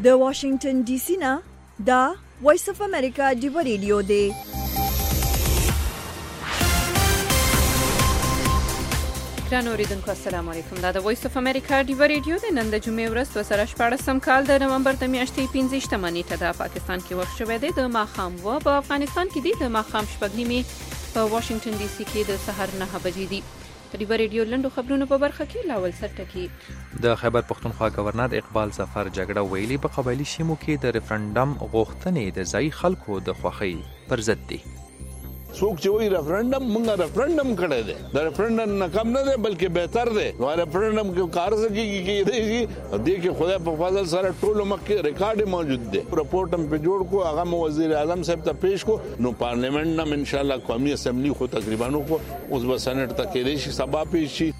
د واشنگټن ډي سي نه دا وایس اف امریکا دی ریډیو دی. ګران اوریدونکو السلام علیکم. دا د وایس اف امریکا دی ریډیو د نن د جمعې ورځ 2014 کال د نومبر د میاشتې 15 نیټه د پاکستان کې وخت شوه دی د ماښام و په افغانستان کې دی د ماښام شپږ نیمې په واشنگټن ډي سي کې د سحر 9 بجې دي. د ریډیو لندو خبرونو په برخه کې لاول سرټکی د خیبر پختونخوا گورنر اقبال ظفر جګړه ویلي په قبایلی سیمو کې د ریفرندم غوښتنې د ځای خلکو د خوښۍ پر ضد دي. څوک چې وایي ریفرندم مونږه ریفرندم کړی دی د ریفرندم نه کم نه دی بلکې بهتر دی. نو ریفرندم کې کار سکیږي دې کې خدای په فضل سره ټول مخکې ریکارډ موجود دی. رپورټ هم په جوړ کو هغه وزیر اعظم صاحب ته پیش کو نو پارلیمنت نم ان شاء الله قومي اسمبلی خو تقریبا کو اوس به سېنات ته کېدې شي سبا پیش شي.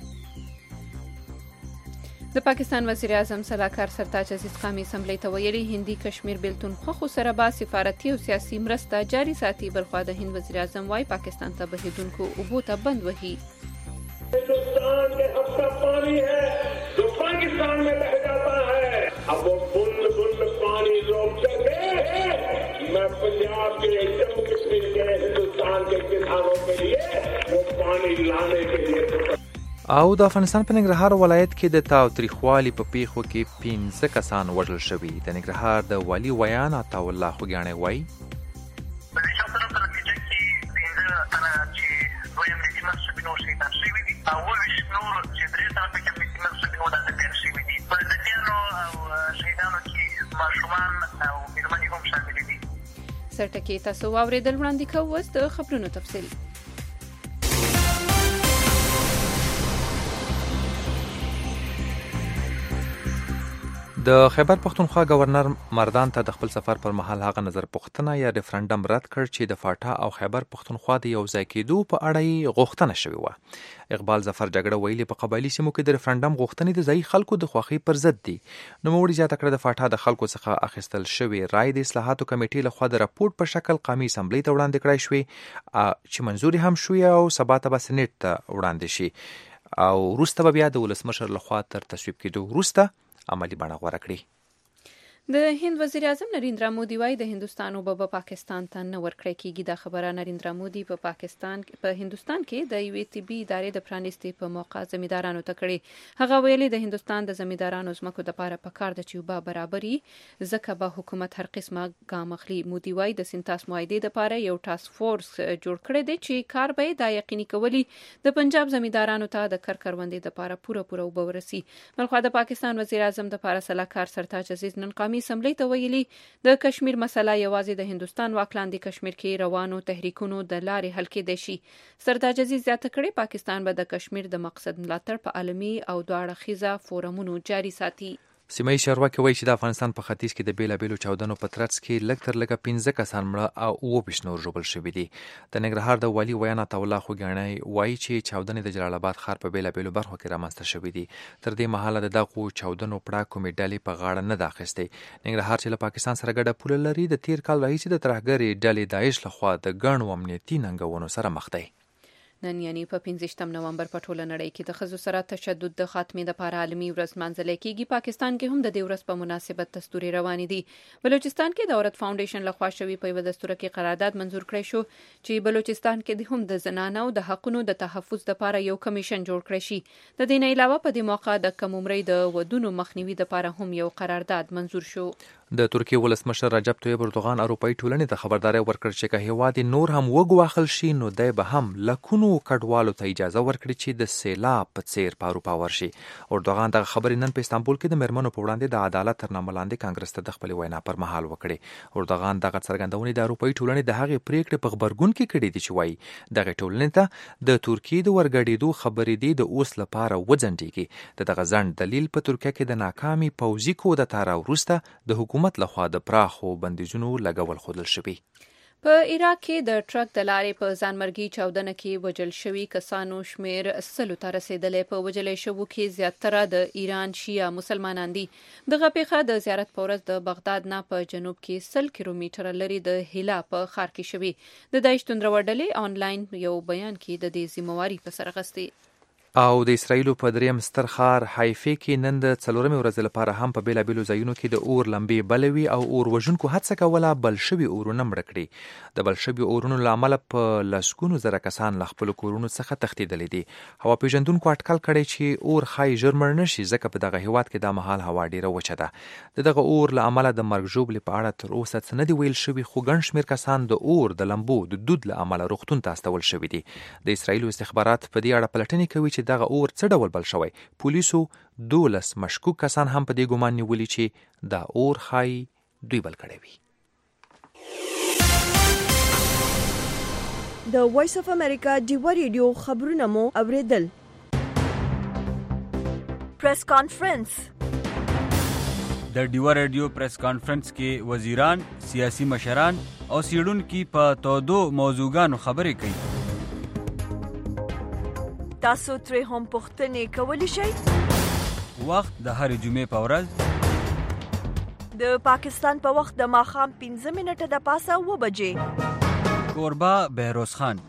د پاکستان وزیر اعظم سلاکار سرتاج عزیز قامی اسمبلی ته ویلي هندي کشمیر بیلتون خو سره با سفارتي او سیاسي مرسته جاري ساتي. بلخوا د هند وزیر اعظم وايي پاکستان ته بهیدونکو اوبو ته بند وهي. हिंदुस्तान के हफ्ता पानी है जो पाकिस्तान में बह जाता है अब वो बूंद बूंद पानी रोक सके मैं पंजाब के जम्मू कश्मीर के हिंदुस्तान के किसानों के लिए वो पानी लाने के लिए. او د افغانستان په ننګرهار ولایت کې د تاوتریخوالي په پیښو کې 15 کسان وژل شوي. د ننګرهار د والي ویان عطا الله خوګیاڼی وایي په دې شاته په نتیجه کې 15 تنه چې دویم د ټیمر سپینو شهیدان شوي دي او 20 نور چې درې تنه په کې ټیمر سپینو د تیر شوي دي. په دې او شهیدانو کې ماشومان او میرمنې هم شامل دي. سرټکی تاسو واوریدل وړاندې کوو اوس د خبرونو تفصیل. د خیبر پختونخوا گورنر مردان ته د خپل سفر پر مهال هغه نظر پوښتنه یا ریفرندم رد کړ چې د فاټا او خیبر پختونخوا د یو ځای کېدو په اړه یې غوښتنه شوې وه. اقبال ظفر جګړه ویلي په قبایلی سیمو کې د ریفرندم غوښتنې د ځای خلکو د خوښۍ پر ضد دي. نوموړي زیاته کړه د فاټا د خلکو څخه اخیستل شوې رای د اصلاحاتو کمیټې لخوا د راپورټ په شکل قومي اسمبلی ته وړاندې کړای شوې چې منظوري هم شوې او سبا ته به سېنات ته وړاندې شي او وروسته به بیا د ولسمشر لخوا تر تصویب کېدو وروسته عملی بڼه غوره کړي. د هند وزیر اعظم نریندرا مودي وايي د هندستان او به پاکستان ته نه ورکړی کیږي. د خبره نریندرا مودي په هندستان کې د یوې طبي ادارې د پرانیستي په موقع زمیندارانو ته کړي. هغه ویلي د هندستان د زمیندارانو زمکو د پاره پکار د چوبه برابري ځکه به حکومت هر قسمه ګام اخلي. مودي وايي د سنتاس معاهدې د پاره یو ټاسک فورس جوړ کړی دی چې کار به د یقیني کولی د پنجاب زمیندارانو ته د کروندې د پاره پوره وبورسي. بلخوا د پاکستان وزیر اعظم د پاره سلاکار سرتاج عزیز نن قومي اسمبلی ته ویلي د کشمیر مسله یوازې د هندستان واکلاندي کشمیر کې روانو تحریکونو د لارې حل کېدای شي. سرتاج عزیز زیاته کړې پاکستان به د کشمیر د مقصد ملاتړ په عالمي او دواړه خیزه فورمونو جاري ساتي. سیمه چارواکي وایي چې د افغانستان په ختیځ کې د بیلابیلو چاودنو په ترڅ کې لږ تر لږه 15 کسان مړه او 20 نور ژوبل شوي دي. د ننګرهار د والي ویان عطا الله خوګیاڼی وایي چې چاودنې د جلال آباد ښار په بیلابیلو برخو کې رامنځته شوي دي. تر دې مهاله د دغو چاودنو پړه کومې ډلې په غاړه نه ده اخیستې. ننګرهار چې له پاکستان سره ګډه پوله لري د تیر کال راهیسې د ترهګرې ډلې داعش لخوا د ګڼو امنیتي ننګونو سره مخ دی. نن یعنی په 15 نومبر په ټوله نړۍ کې د ښځو سره تشدد د خاتمې لپاره عالمي ورځ لمانځل کېږي. پاکستان کې هم د دې ورځ په مناسبت دستوري روانې دي. بلوچستان کې د عورت فاونډیشن لخوا شوی په یو دستور کې قرارداد منزور کړی شو چې بلوچستان کې هم د زنانو د حقونو د تحفظ لپاره یو کمیشن جوړ کړی شي. د دې نه علاوه په دې موقع د کم عمرۍ د ودونو مخنیوي لپاره هم یو قرارداد منزور شو. د ترکیه ولسمشر رجب طیب اردوغان اروپایي ټولنې ته خبرداری ورکړ چې که هیواد نور هم وګواښل شي نو دی به هم لکونو کډوالو ته اجازه ورکړي چې د سیلاب په څیر په اروپا ورشي. اردوغان دغه خبرې نن په استانبول کې د میرمنو په وړاندې د عدالت تر نامه لاندې کانګرس ته د خپلې وینا پر مهال وکړې. اردوغان دغه څرګندونې د اروپایي ټولنې د هغې پریکړې په غبرګون کې کړې دي چې وایي دغه ټولنې ته د ترکیې د ورګډېدو خبرې دي د اوس لپاره وځنډېږي. دغه ځنډ دلیل په ترکیه کې د ناکامي پوځي کودتا راوروسته د حکومت لخوا د پراخو بندیزونو لګول ښودل شوي. په عراق کې د ټرک د لارې په ځانمرګي چاودنه کې وژل شوي کسانو شمیر 100 ته رسیدلی. په وژل شوو کې زیاتره د ایران شیعه مسلمانان دي. دغه پیښه د زیارت په ورځ د بغداد نه په جنوب کې 100 کیلومتره لري د هیلا په ښار کې شوي. د داعش توندروړ ډلې آنلاین یو بیان کې د دې ذمہواري په سر اخیستې. او د اسرایلو په دریم ستر ښار حیفې کې نن د 4مې ورځې لپاره هم په بیلابیلو ځایونو کې د اور لمبې بلوي او اور وژونکو هڅه کوله بل شوي اورونه مړه کړي. د بل شوي اورونو له امله په لسګونو زره کسان له خپلو کورونو څخه تښتېدلي دي. هوا پیژندونکو اټکل کړی چې اور ښایي ژر مړ نه شي ځکه په دغه هیواد کې دا مهال هوا ډیره وچه ده. د دغه اور له امله د مرګ ژوبلې په اړه تر اوسه څه نه دي ویل شوي، خو ګڼ شمېر کسان د اور د لمبو د دود له امله روغتون ته استول شوي دي. د اسرایلو استخبارات په دې اړه پلټنې کوي چې دغه اور څه ډول بل شوی. پولیسو 12 مشکوک کسان هم په دې ګمان نیولي چې دا اور ښایي دوی بل کړی وي. د وایس اف امریکا ډیوا ریډیو خبرونه مو اوریدل. پریس کانفرنس. د ډیوا ریډیو پریس کانفرنس کې وزیران، سیاسي مشران او څېړونکي په تودو موضوعګانو خبرې کوي. تاسو ترې هم پوښتنې کولی شئ. وخت د هرې جمعې په ورځ د پاکستان په وخت د ماښام 15 منټه د پاسه 9 بجې. کوربه بهروز خان.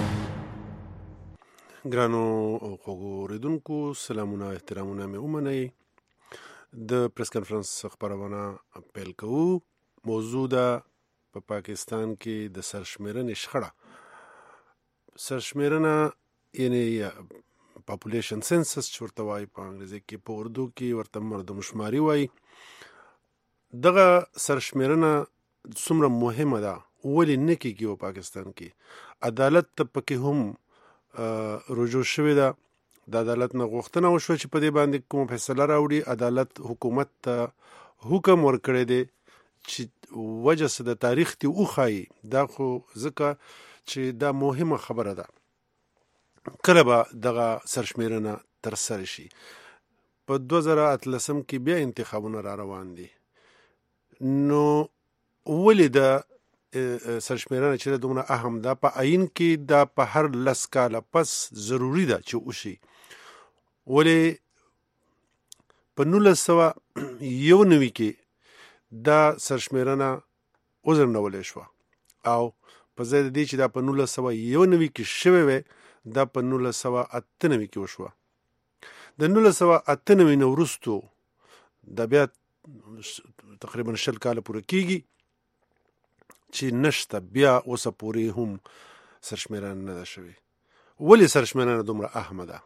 ګرانو او خوږو اوریدونکو، سلامونه احترامونه مې ومنئ. د پریس کانفرنس خبرونه پیل کوو. موضوع ده په پاکستان کې د سرشمیرنې شخړه. سرشمیرنه یعنی پاپولیشن سنسس چې ورته وایي په انګریزي کې، په اردو کې ورته مردمشماري وایي. دغه سرشمیرنه څومره مهمه ده، ولې نه کېږي په پاکستان کې؟ عدالت ته پکې هم رجوع شوې ده. د عدالت نه غوښتنه وشوه چې په دې باندې کوم فیصله راوړي. عدالت حکومت ته حکم ورکړی دی چې وجه څه د تاریخ ته وښایي. دا خو ځکه چې دا مهمه خبره ده. کله به دغه سرشمیرنه ترسره شي؟ په 2018 کې بیا انتخابونه را روان دي. نو ولې د سرشمیرنه چې دومره اهم ده؟ په آئین کې دا په هر 10 کاله پس ضروری ده چې وشي. ولې په 1991 کې دا سرشمیرنه وزرنولې شوه، او په ځای د دې چې دا په 1991 کې شوې وي، دا په 1998 کې وشوه. د 1998 نه وروستو دا بیا تقریبا 20 کاله پوره کېږي چې نشته. بیا اوسه پورې هم سرشمیرنه نه ده شوې. ولې سرشمیرنه دومره اهمه ده؟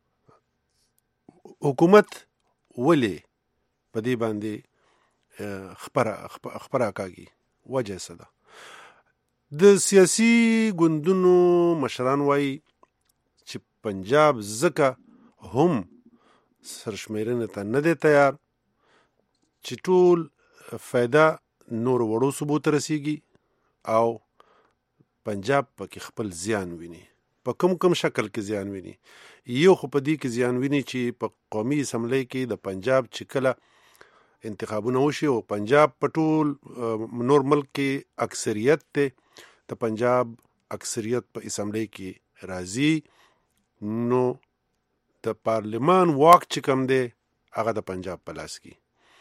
حکومت ولې په دې باندې خبره کاږي؟ وجه څه ده؟ د سیاسي ګوندونو مشران وایي چې پنجاب ځکه هم سرشمیرنې ته نه دی تیار چې ټول فایده نور وړو صوبو ته رسیږي، او پنجاب پکې خپل زیان ویني. په کوم شکل کې زیان ویني؟ یو خو په دې کې زیان ویني چې په قومي اسمبلی کې د پنجاب چې کله انتخابونه وشي او پنجاب په ټول نور ملک کې اکثریت دی، د پنجاب اکثریت په اسمبلی کې راځي، نو د پارلمان واک چې کوم دی هغه د پنجاب په لاس کې.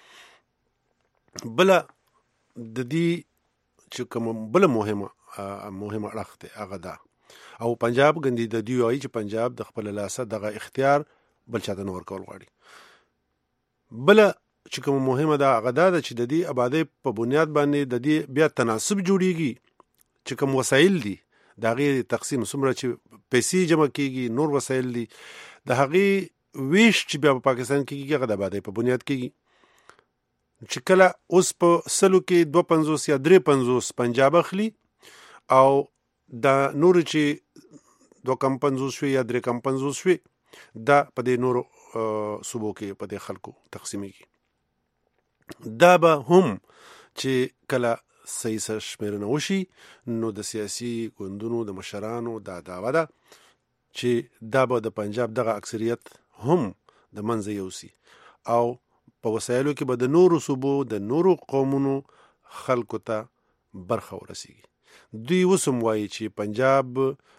بله د دې چې کوم بله مهمه اړخ دی هغه ده، او پنجاب ګندي د دوی وایي چې پنجاب د خپل لاسه دغه اختیار بل چاته نه ورکول غواړي. بله چې کوم مهمه ده هغه دا ده چې د دې آبادۍ په بنیاد باندې د دې بیا تناسب جوړیږي چې کوم وسایل دي د هغې تقسیم، څومره چې پیسې جمع کېږي، نور وسایل دي، د هغې ویش چې بیا په پاکستان کې کېږي هغه د آبادۍ په بنیاد کېږي. چې کله اوس په 100 کې 250 یا 350 پنجاب اخلي، او دا نور چې 250 شوي یا 350 شوي دا په دې نورو صوبو کې په دې خلکو تقسیمېږي. دا به هم چې کله صحیح سرشمیرنه وشي، نو د سیاسي ګوندونو د مشرانو دا دعوه ده چې دا به د پنجاب دغه اکثریت هم د منځه یوسي، او په وسایلو کې به د نورو صوبو د نورو قومونو خلکو ته برخه ورسیږي. دوی وسم وایي چې پنجاب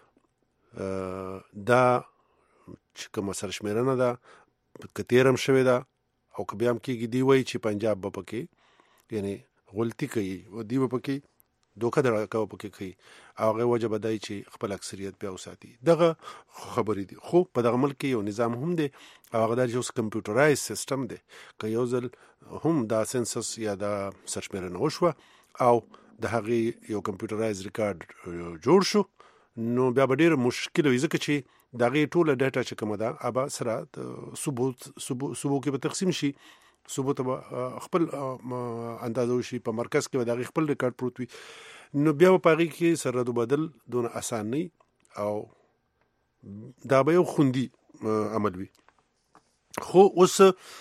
دا چې کومه سرشمیرنه ده که تیرم شوې ده، او که بیا هم کېږي، دی وایي چې پنجاب به پکې یعنی غلطي کوي، او دی به پکې دوکه درکاو پکې کوي او هغه وجه بدای چې خپل اکثریت بیا وساتي. دغه خبرې دي. خو په دغه ملک یو نظام هم دی او هغه د یو کمپیوټرایز سیستم دی که یو ځل هم دا سنسس یا دا سرشمیرنه وشوه او د هغې یو کمپیوټرایز ریکارډ جوړ شو نو بیا به ډېر مشکل وي ځکه چې د هغې ټوله ډیټا چې کومه ده هغه سره صوبو کې به تقسیم شي. صوبو ته به خپل اندازه وشي په مرکز کې به د هغې خپل ریکارډ پروت وي نو بیا به په هغې کې سر رد و بدل دونه اسان نه او دا به یو خوندي عمل وي. خو اوس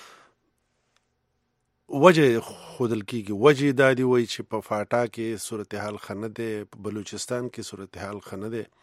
وجه خودل کېږي وجه دا دی وایي چې په فاټا کې صورتحال ښه نه دی په بلوچستان کې صورتحال ښه نه دی.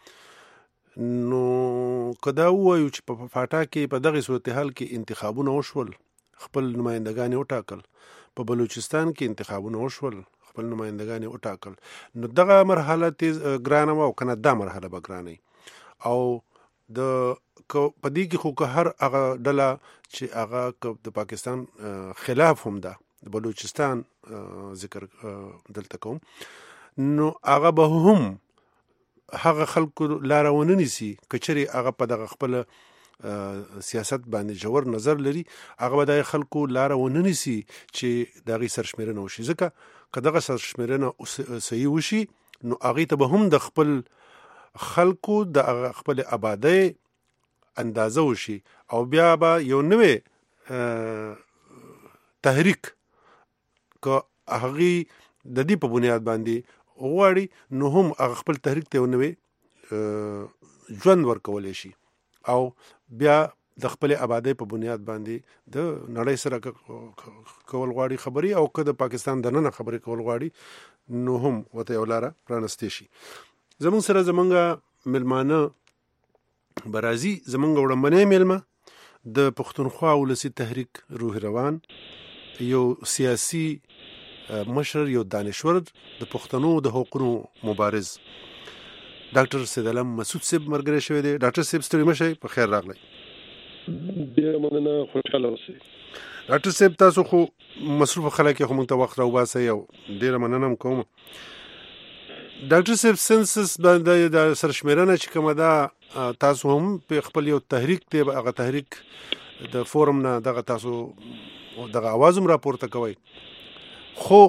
نو که دا ووایو چې په فاټا کې په دغې صورتحال کې انتخابونه وشول خپل نمایندګان یې وټاکل په بلوچستان کې انتخابونه وشول خپل نمایندګان یې وټاکل نو دغه مرحله تیز ګرانه وه او که نه دا مرحله به ګرانه او د په دې کې خو که هر هغه ډله چې هغه د پاکستان خلاف هم ده د بلوچستان ذکر دلته کوم نو هغه به هم هغه خلکو لاره ونه نیسي که چېرې هغه په دغه خپل سیاست باندې ژور نظر لري هغه به د خلکو لاره ونه نیسي چې د هغې سرشمیرنه وشي. ځکه که دغه سرشمیرنه صحیح وشي نو هغې ته به هم د خپل خلکو د خپل آبادۍ اندازه وشي او بیا به یو نوې تحریک که هغې د دې په بنیاد باندې وغواړي نو هم هغه خپل تحریک ته یو نوې ژوند ورکولی شي او بیا د خپل آبادۍ په بنیاد باندې د نړۍ سره کول غواړي خبرې او که د پاکستان دننه خبرې کول غواړي نو هم ورته یو لاره پرانستی شي. زمونږ سره زمونږ ملمانه به راځي. زمونږ وړاندې مېلمه د پښتونخوا ولسي تحریک روح روان یو سیاسي مشر یو دانشور د پښتنو د حقوقو مبارز ډاکټر سید علم مسعود صاحب مرګري شوی دی. ډاکټر صاحب ستړي مشئ په خیر راغلی. ډېره مننه خوشحاله اوسئ. ډاکټر صاحب تاسو خو مصروف خلک یې خو موږ ته وخت راوباسئ او ډېره مننه هم کوم. ډاکټر صاحب سنسس باندې د سرشمیرنه چې کومه ده تاسو هم په خپل یو تحریک دی هغه تحریک د فورم نه دغه تاسو دغه आवाज هم راپورته کوئ خو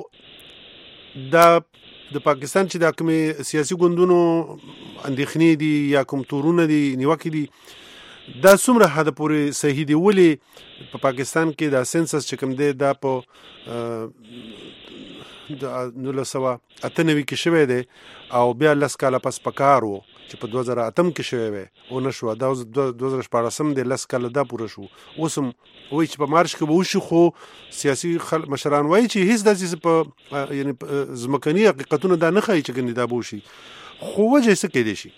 دا د پاکستان چې د کومې سیاسي ګوندونو اندېښنې دي یا کوم تورونه دي نیوکې دي دا څومره حده پورې صحیح دي ولې په پاکستان کې دا سنسس چې کوم دی دا په 1998 کې شوی دی او بیا 10 کاله پس پکار وو چې په 2008 کې شوی وي او نشو دا 2014 دی 10 کاله دا پوره شو. اوس هم وایي چې په مارچ کې به وشي خو سیاسي مشران وایي چې هیڅ داسې په یعنی ځمکني حقیقتونه دا نه ښایي چې ګنې دا به وشي خو وجه څه کېدی شي؟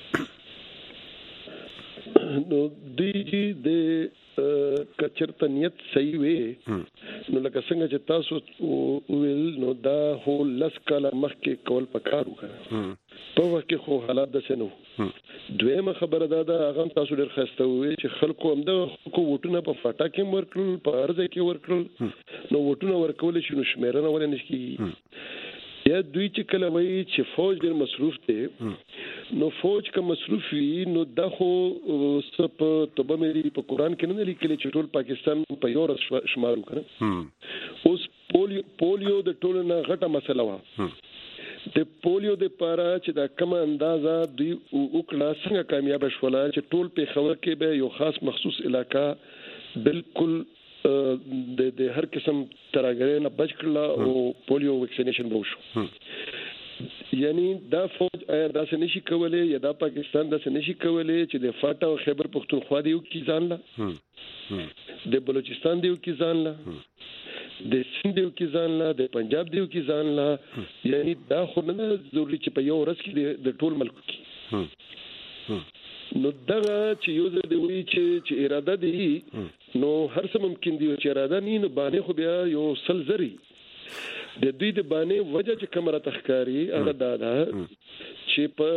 نو دوی د کچرته نیت صحیح وي نو لکه څنګه چې تاسو ویل نو دا هو 10 کاله مخکې کول پکار وکړه په وخت کې خو حالات داسې نه دویمه خبره دا هغه تاسو ډېر ښایسته وویل چې خلکو همدغه ووټونه په فاټا کې ورکړل په هر ځای کې ورکړل نو ووټونه ورکولی شي نو شمېرنه ولې نه کېږي یا دوی چې کله وایي چې فوج ډېر مصروف دی نو فوج که مصروف وي نو دا خو څه په توبه مې په قرآن کې نه لیکلي چې ټول پاکستان په یو ورځ شمار وکړه. اوس پولیو د ټولو نه غټه مسله وه د پولیو د پاره چې دا کومه اندازه دوی وکړه څنګه کامیاب شوله چې ټول پېښور کې به یو خاص مخصوص علاقه بالکل د هر قسم ترهګرۍ نه بچ کړله او پولیو ویکسینیشن به وشو. یعنی دا فوج آیا داسې نشي کولی یا دا پاکستان داسې نشي کولی چې د فاټا او خیبر پښتونخوا دی یو کې ځان له د بلوچستان دی یو کې ځان له د سند دیو کې ځان لا د پنجاب دیو کې ځان لا یعنی دا خو نه ضروري چې په یو ورځ کې د ټول ملک کې نو دا چې یو ځل دی وی چې اراده دی نو هر څه ممکن دی چې اراده نه نو باندې خو بیا یو سل زری د دوی د باندې وجه چې کمره تخکاری هغه دا چې په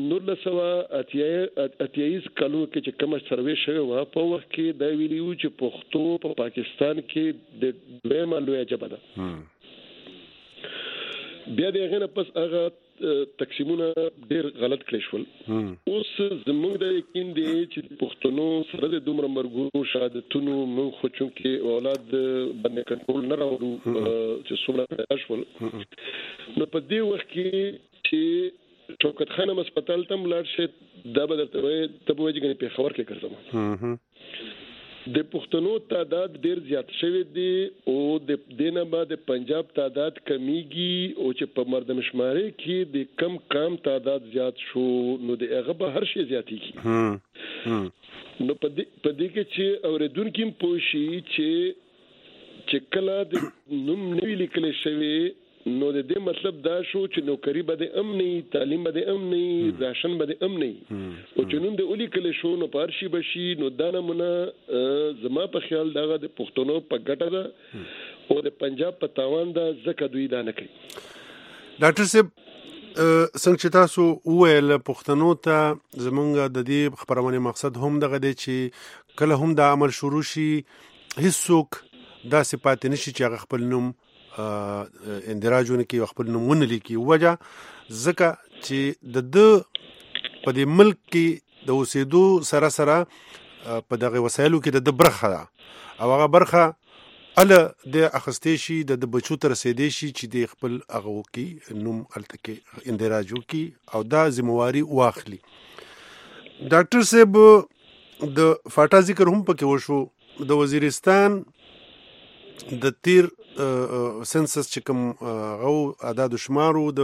1988 کلو کې چې کوم سروې شوی و په وخت کې دا ویلیو چې پښتو په پاکستان کې د دویمه لویه ژبه ده بیا د هغه نه پس هغه تقسیمونه ډیر غلط کړی شول. اوس زموږ د یقین دی چې پښتنو سره د دومره مرګونو شهادتونو موږ خو چونکې اولاد باندې کنټرول نه راوړو چې څومره پیدا شول. نو په دې وخت کې چې شوکت خانم هسپتال ته لاړ شي دا به درته وایي ته به وایي چې پېښور کې ګرځم. د پښتنو تعداد ډیر زیات شوی دی او د دینه بعد پنجاب تعداد کمیږي او چې په مردمشماري کې د کم تعداد زیات شو نو د هغه به هر شي زیاتېږي. نو په دې کې چې اوریدونکو پوښي چې کله د نوم نوی لیکل شوی نو د دې مطلب دا شو چې نوکری به د امني تعلیم به د امني راشن به د امني او چې نوم د اولی کله شو نو پارشي بشي نو دا نمونه زما په خیال دغه د پښتنو په ګټه ده او د پنجاب په تاوان ده ځکه دوی دا نه کوي. ډاکټر صاحب څنګه چې تاسو وویل پښتنو ته زمونږ د دې خبرونه مقصد هم دغه دی چې کله هم د عمل شروع شي هیڅوک دا صفات نشي چې هغه خپل نوم اندراجونه کې خپل نومونه لیکي وجه ځکه چې د په دې ملک کې د اوسېدو سره په دغه وسایلو کې د برخه ده او هغه برخه اله د اخستې شي د بچو تر رسیدې شي چې د خپل هغه کې نوم الته کې اندراجو کې او دا ذمہواری واخلي. ډاکټر صاحب د فاټا ذکر هم پکې وشو د وزیرستان د تیر سنسس چې کوم غو اعداد شمارو د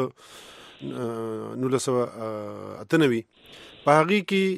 1998 په هغه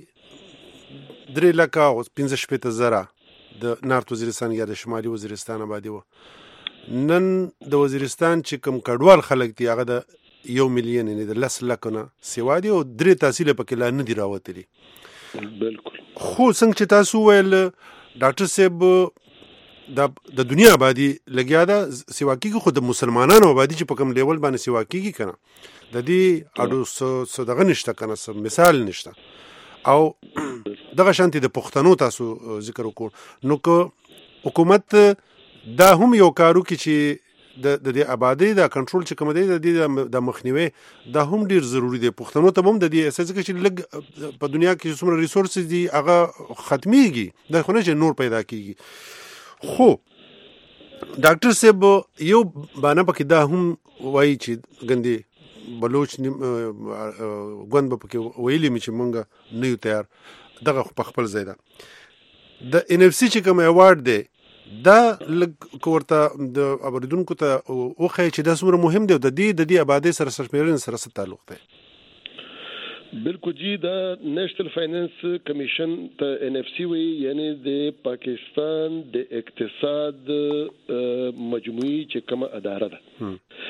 کې 3,15,000 د نارت وزیرستان یا د شمالي وزیرستان آبادی و. نن د وزیرستان چې کوم کډوال خلک دي هغه د 1 ملیون نه د 10 لک نه سیوا دي او 3 تحصیل پکې لا نه دی راوتلي. بالکل. خو څنګه چې تاسو ویل ډاکټر صاحب د دنیا آبادی لګیا ده سیوا کیږي خو د مسلمانانو آبادی چې په کوم لیول باندې سیوا کیږي کنه د دې اډو صدغه نشته کنه سم مثال نشته او دغه شانتي د پښتنو تاسو ذکر وکړو نو که حکومت دا هم یو کارو کې چې د دې آبادی د کنټرول چې کوم دی د مخنیوي دا هم ډیر ضروری دی. پښتنو ته هم د دې اساس کې چې لګ په دنیا کې څومره ریسورسز دي هغه ختميږي د خو نه چې نور پیدا کیږي. خو ډاکټر صاحب یو باندې پکې دا هم وایي چې ګندې بلوچ غوند په کې ویلي مې چې مونږ نه یو تیار دغه په خپل ځای ده. د ان اف سي چې کوم ایوارډ دی دا لږ کوړه د اوریدونکو ته اوخه چې دا څومره مهم دی د دې آبادی سره سرشمیرن سره څه تعلق دی؟ بالکل جی دا نیشنل فائنانس کمیشن ته ان اف سی وی یعنی د پاکستان د اقتصاد مجموعي چې کومه اداره ده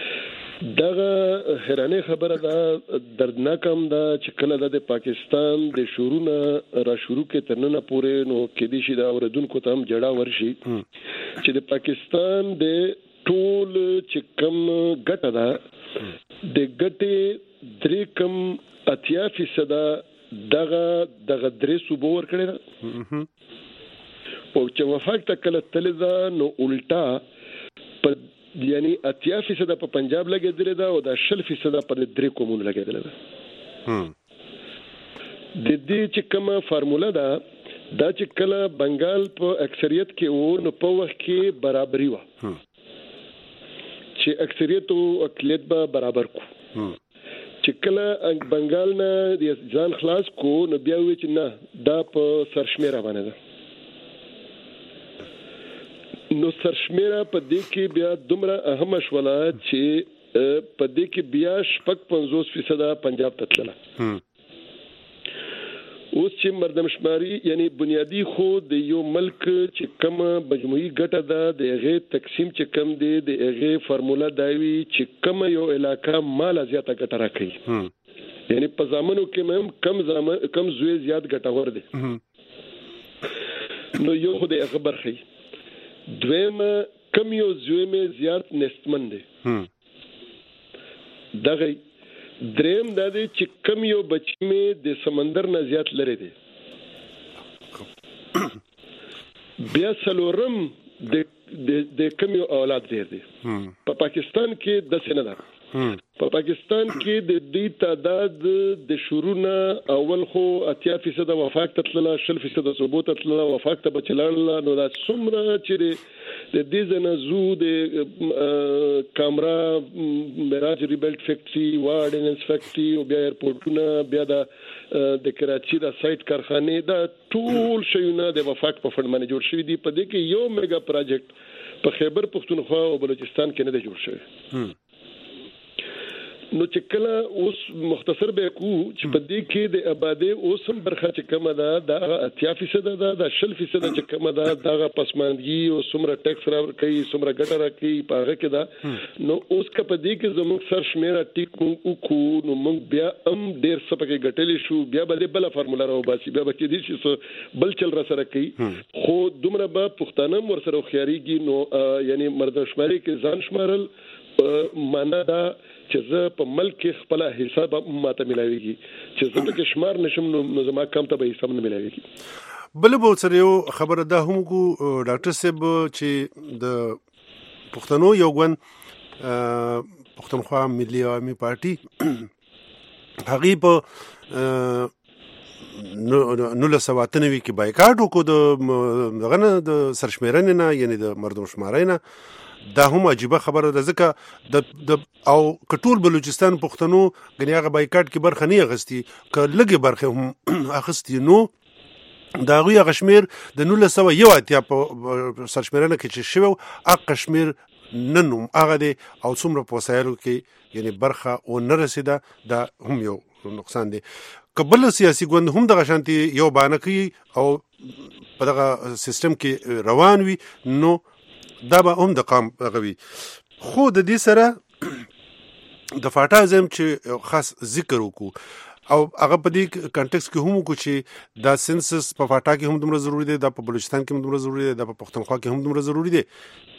دغه حیرانه خبره ده دردناک هم ده چې کله د پاکستان د شورونه را شروع کې ترنه پورې نو کې دي شي دا اوریدونکو ته هم جړه ورشي چې د پاکستان د ټول چې کوم ګټه ده د ګټې درې کم 80% دغه درې صوبو ور کړی ده او چې وفاق تکله تلزا نو الټا یعنی 80% په پنجاب لګیدل ده او دا 60% په درې کومون لګیدل ده. د دې چې کومه فارموله ده دا چې کله بنگال په اکثریت کې وو نو په وخت کې برابرۍ و چې اکثریت او اقلیت به برابر کو چې کله بنگال نه د ځان خلاص کو نو بیا وی چې نه دا په سرشمیره باندې ده نو سرشمیره په دې کې بیا دومره اهم شوله چې په دې کې بیا 50% پنجاب ته تلله اوس چې مردمشماري یعنی بنیادی خو د یو ملک چې کوم مجموعي ګټه ده د هغه تقسیم چې کم دی د هغه فارموله داوي چې کوم یو علاقہ مال زیاته ګټه راکړي یعنی په زمانو کې کم زوی زیات ګټور دي نو یو خو د هغه برخه دویم کم یو زوی مې زیات نستمن دي دغه دریم دا دی چې کم یو بچی مې د سمندر نه زیات لري دي بیا څلورم د کم یو اولاد ډیر دي په پاکستان کې د سینه ده په پاکستان کې د دې تعداد د شروع اول خو 80% وفاق تطلله 60% ثبوت تطلله وفاق ته بچلاله نو دا څومره چې د دې زنازو د کامرا مراج ریبلټ فیکټري وارډنس فیکټري او بیا ایرپورټونه بیا د کراچي د سایت کارخانه دا ټول شیونه د وفاق په فند باندې جوړ شوی دي په دې کې یو میگا پروجیکټ په خیبر پختونخوا او بلوچستان کې نه دی جوړ شوی نو چې کله اوس مختصر به کو چې په دې کې د آبادی اوس هم برخه چې کومه ده دا 80% ده دا 60% چې کومه ده دا پسماندګي او څومره ټیکس را کوي څومره ګټه را کوي په هغه کې ده نو اوس که په دې کې زموږ سر شمیره ټیک کو نو موږ بیا هم ډیر سپکه ګټلې شو بیا به بل فارمولا راو باسي بیا به کې دي چې بل چل را سره کوي خو دومره به پښتانه ور سره خياريږي نو یعنی مردشماري کې ځان شمارل معنا دا چې زه په ملک خپل حساب ماته ملایوي چې زه په شمار نشم نو زما کم ته به حساب نه ملایوي بل به سره یو خبره ده هم کو ډاکټر صاحب چې د پښتنو یو ګون پښتونخوا ملي عوامي پارټي هغه په نو له سواتنوي کې بایکاټ وکړو د سرشمیرنې نه یعنی د مردم شمارنه دا هم عجیبه خبره ده ځکه د او کټول بلوچستان پښتنو غنی هغه بایکاټ کې برخه نه اغستی ک لګي برخه هم اخستی نو دا غوی غشمیر د 1980 په سرشمیرنه کې چې شوی او کشمیر ننوم هغه دی او څومره په وسایلو کې یعنی برخه او نه رسیده دا هم یو نقصان دی قبل سیاسي ګوند هم د غشانتي یو باندې کوي او په دغه سیستم کې روان وي نو دا به هم د قام غوي خو د دې سره د فاټازم چې خاص ذکر وکړو او هغه په دې کانټیکس کې هم کو چې دا سنسس په فاټا کې هم دومره ضروری دی دا په بلوچستان کې هم دومره ضروری دی دا په پښتونخوا کې هم دومره ضروری دی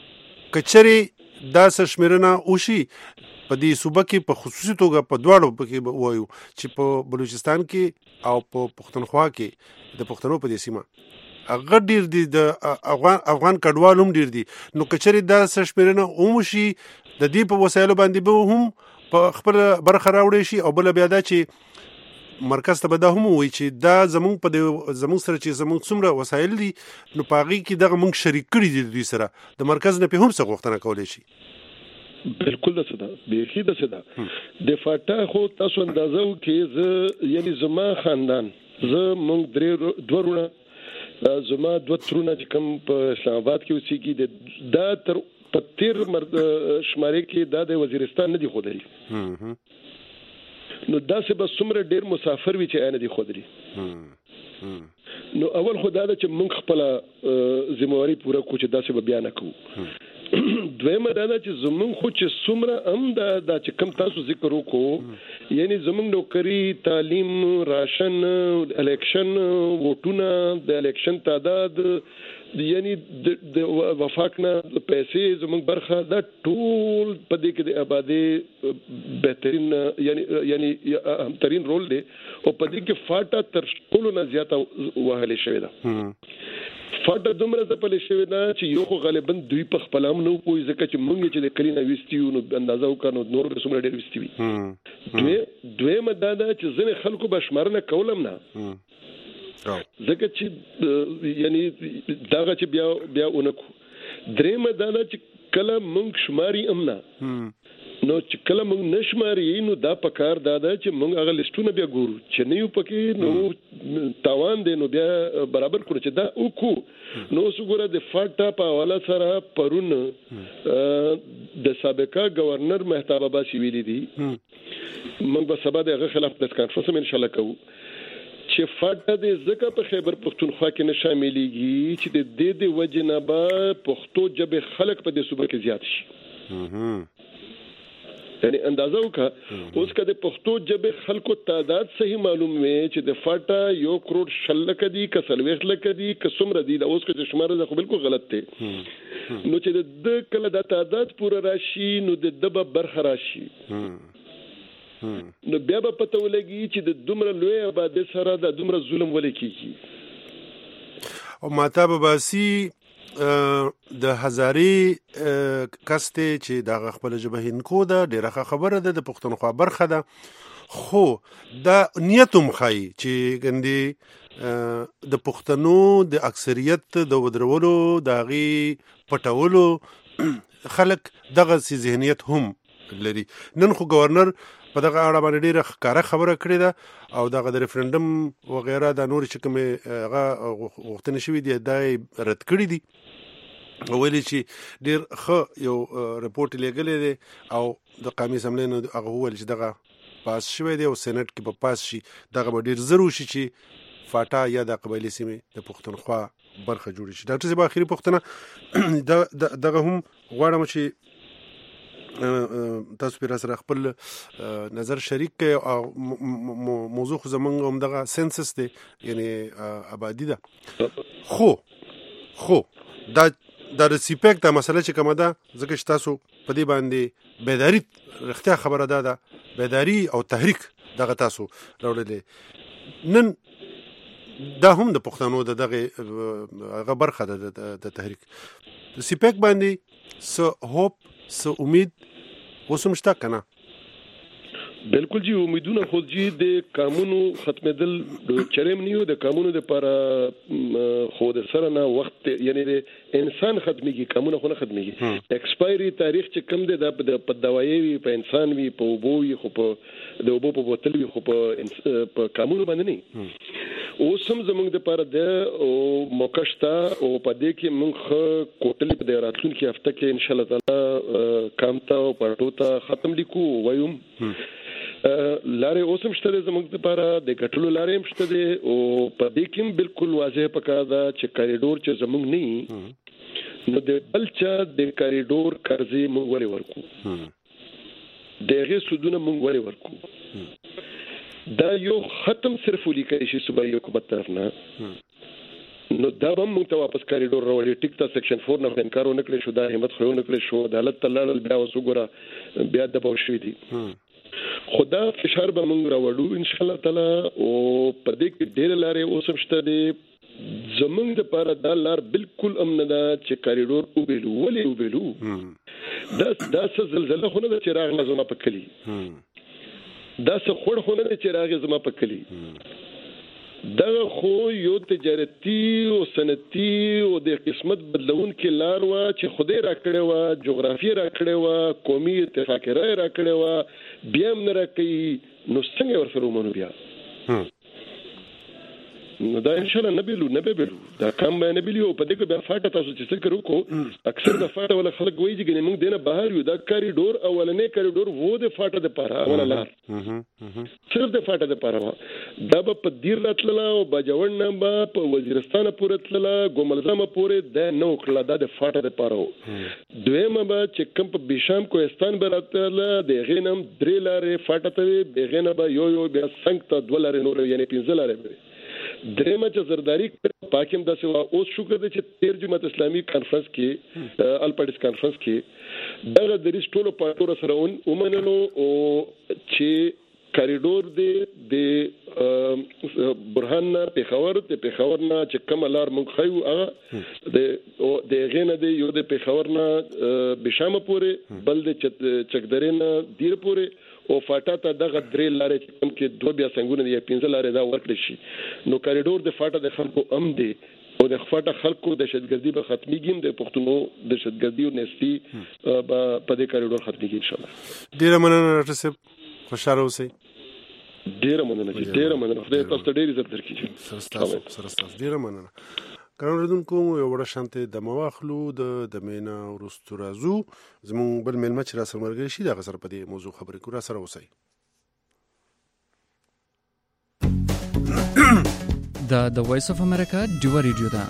کچري دا سرشمیرنه وشي په دې صوبه کې په خصوصي توګه په دواړو کې وایو چې په بلوچستان کې او په پښتونخوا کې د پښتنو په دې سیمه هغه ډیر دي د افغان کډوال هم ډیر دي نو کچري دا سرشمیرنه اومشي د دې په وسایلو باندې به هم په خپل برخه راوړي شي او بل بیا دا چې مرکز ته به دا هم وي چې دا زمونږ په زمونږ سره چې زمونږ څومره وسایل دي نو پاغي کې دغه مونږ شریک کړي دي دوی سره د مرکز نه په هم څه غوښتنه کولای شي بالکل ده صدا بیخي ده صدا د فاټا خو تاسو اندازو کې ز یعنی زما خاندان ز مونږ درونه زما دوه ترونه چې کوم په اسلام آباد کې اوسېږي دا تر په 13 شمارې کې د وزیرستان نه دی خودري نو دا څه به څومره ډیر مسافر وي چې نه دی خودري نو اول خدای دا چې موږ خپل ذمہواری پوره کو چې دا څه به بیان کوو دویمه دا چې زمونږ خو چې څومره هم دا چې کم تاسو ذکر وکړو یعنی زمونږ نوکری تعلیم راشن الیکشن ووټونه د الیکشن تعداد یعنی د وفاقنا پیسې زمونږ برخه دا ټول په دې کې د آبادی بهترین یعنی اهمترین رول دی او په دې کې فاټا تر ټولو نه زیاته وهلې شوې ده فاټا دومره ځپلې شوې ده چې یو خو غالبا دوی په خپل هم نو کوی ځکه چې مونږ چې د کلینه وستیو نو اندازه وکړو نور به څومره ډېر وستوي دوی مداده چې ځنه خلکو به شمارنه کولم نه ځکه چې یعنی داغه چې بیا اونکو درې مداده چې کله مونږ شماري امنا نو چې کله موږ نشماري نو دا پکار دادا چې موږ هغه لیستونه بیا ګورو چې نه یو پکې نو تاوان دی نو بیا برابر کړو چې دا وکړو نو وګوره د فاټا په حواله سره پرون د سابقه گورنر مهتاب عباسي ویلي دي موږ به سبا دغه خلاف د کانفرنس ان شاء الله کوو چې فاټا د زکه په خیبر پختونخوا کې نه شاملېږي چې د دې وجنبه پښتو جبه خلق په دې صوبه کې زیات شي یعنی اندازه وکړه اوس کده پښتو جبه خلکو تعداد صحیح معلوم وي چې د فاټا 1 کروڑ شلک دي کسلويخ لک دي کسمره دي اوس کده شماره ده خو بالکل غلط دي نو چې د کله د تعداد پوره راشي نو د دبه برخه راشي نو بیا به پته ولګي چې د دومره لوی آباد سره د دومره ظلم ولې کیږي او ماته به باسي د هزاري کس دی چې د خپل ژبه هندکو ده، ډېره خبره ده، د پښتونخوا برخه ده، خو دا نیت هم ښایي چې ګندې د پښتنو د اکثریت د ودرولو د هغې پټولو خلک دغه سي ذهنیت هم لري. نن خو گورنر په دغه اړه باندې ډېره ښکاره خبره کړې ده او دغه د ریفرنډم وغیره د نورې چې کومې هغه غوښتنې شوي دي دا یې رد کړي دي، ویلي چې ډېر ښه یو رپورټ یې لیږلی دی او د قومي اسمبلۍ نه هغه وویل چې دغه پاس شوی دی او سینټ کې به پاس شي، دغه به ډېر زر وشي چې فاټا یا د قبایلي سیمې د پښتونخوا برخه جوړه شي. ډاکټر صاحب آخري پوښتنه دغه هم غواړم چې تاسو پر سره خپل نظر شریک کړئ او موضوع خو زمونږ هم دغه سنسس دی یعنی آبادی ده، خو دا د سیپیک دا مسله چې کومه ده ځکه چې تاسو په دې باندې بیداری رښتیا خبره ده بیداری او تحریک دغه تاسو راوړلې، نن دا هم د پښتنو دغه برخه ده د تحریک د سیپیک باندې څه هوپ څه امید اوس هم شته که نه؟ بالکل جی امیدونه خو جی د قانونو ختمېدل چرېم نیو د قانونو لپاره خو د سره نه وخت یعنی د انسان ختميږي قانون خو نه ختميږي ایکسپایری تاریخ چې کم دی د په دوايي وي په انسان وي په اوبو وي خو په د اوبو په بوتل وي خو په قانون باندې نه اوس هم زموږ د لپاره د موکشتا او په دې کې موږ کوټل په راتلونکي هفته کې ان شاء الله تعالی کامتا او پټوتا ختم لیکو وایوم لارې اوسم شته زموږ لپاره د کټلو لارې هم شته او په دې کې بالکل واضح پکار ده چې کریډور چې زموږ نه نو د بلچا د کریډور قرضې موږ ولې ورکو دغه سودونه موږ ولې ورکو دا یو ختم صرف ولیکل شي صوبایي حکومت طرف نه نو دا هم موږ ته واپس کریډور راوړي ټیک تا سیکشن 4 نه انکار ونکړي شو دا همت خو ونکړي شو عدالت تلل بیا وسوګره بیا د بوشوي دي خدا فشار به موږ راوړو ان شاء الله تعالی او په دې کې ډېر لارې اوسم شته دي زمونږ د لپاره دا لار بالکل امن ده چې کریډور وبېلو ولې وبېلو دا څه زلزلہ خو نه ده چې راغله زما په کلی دا څه خور خو نه ده چې راغله زما په کلی دا خو یو تجارتي او صنعتي او د قسمت بدلون کې لار وا چې خدای را کړې وا جغرافي را کړې وا قومي اتفاق را کړې وا بیا هم نه راکې نو څنګه ورسره ومنو بیا نو دا ان شاء الله نه بیلو دا کم به نه بیلو په دې کې بیا فاټه تاسو چې څه کړو اکثر د فاټه ولا خلک وایي چې موږ دینه بهر یو دا کریډور اولنې کریډور وو د فاټه د پاره اوله لار صرف د فاټه د پاره دا په دیر راتله او باجوړ نه په وزیرستان پورې تلله ګوملزمه پورې د نو کړه د فاټه د پاره دویمه به چې کم په بشام کوهستان براتله د غینم درې لارې فاټه ته به غینه به یو بیا څنګه ته دولار نور یعنی 15 لارې درېمه چې زرداری پاکم د سوا اوس شکر دې چې 13 جمعیت اسلامي کانفرنس کې الپاډیس کانفرنس کې دغه د ریسټولو پاتور سره ومنلو او چې کریډور د برهان نه پیښور نه چې کوم لار مونږ خایو هغه د غینه دی یو د پیښور نه بشامه پورې بل د چکدرې نه دیر پورې او فاټا ته دغه درې لارې چې کوم کې دوه بیا څنګه نه 15 لارې دا ورکړي شي نو کریډور د فاټا د خلکو ام دی او د فاټا خلکو د دهشتګردي به ختميږي د پښتنو د دهشتګردي او نستی په دې کریډور ختميږي ان شاء الله. ډیره مننه ډاکټر صاحب خوشاله اوسئ. ډیره مننه خدای تاسو ته ډیر عزت درکړي. سره ډیره مننه. قانون ردونکو یو وړه شانته د مواخلو د مینا ورستو رازو زمون بل ملمه چې را سره مرګ شي دا غسر په دې موضوع خبرې کو را سره اوسئ. د وایس اف امریکا ډیو ریډیو دا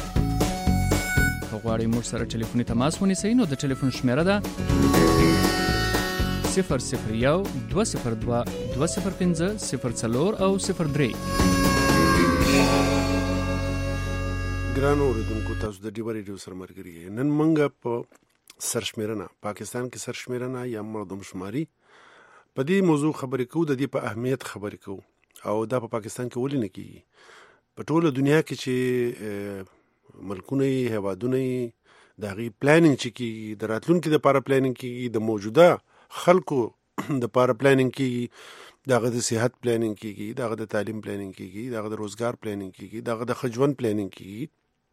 غواړئ موږ سره ټلیفوني تماس ونیسئ نو د ټلیفون شمیره ده 001 202 205 04 او 03. ګرانو اوریدونکو تاسو د ډیو ریډیو سره مرګري نن منګه په سرشمیرنه پاکستان کې سرشمیرنه یا مردم شماري په دې موضوع خبرې کوو د دې په اهمیت خبرې کوو او دا په پاکستان کې ولې نه کیږي په ټوله دنیا کې چې ملکونه هیوادونه د هغې پلانینګ چې کېږي، د راتلونکي دپاره پلانینګ کېږي، د موجوده خلکو دپاره پلانینګ کېږي، د هغه د صحت پلانینګ کېږي، د هغه د تعلیم پلانینګ کېږي، د هغه د روزګار پلانینګ کېږي، د هغه د ښه ژوند پلانینګ کېږي،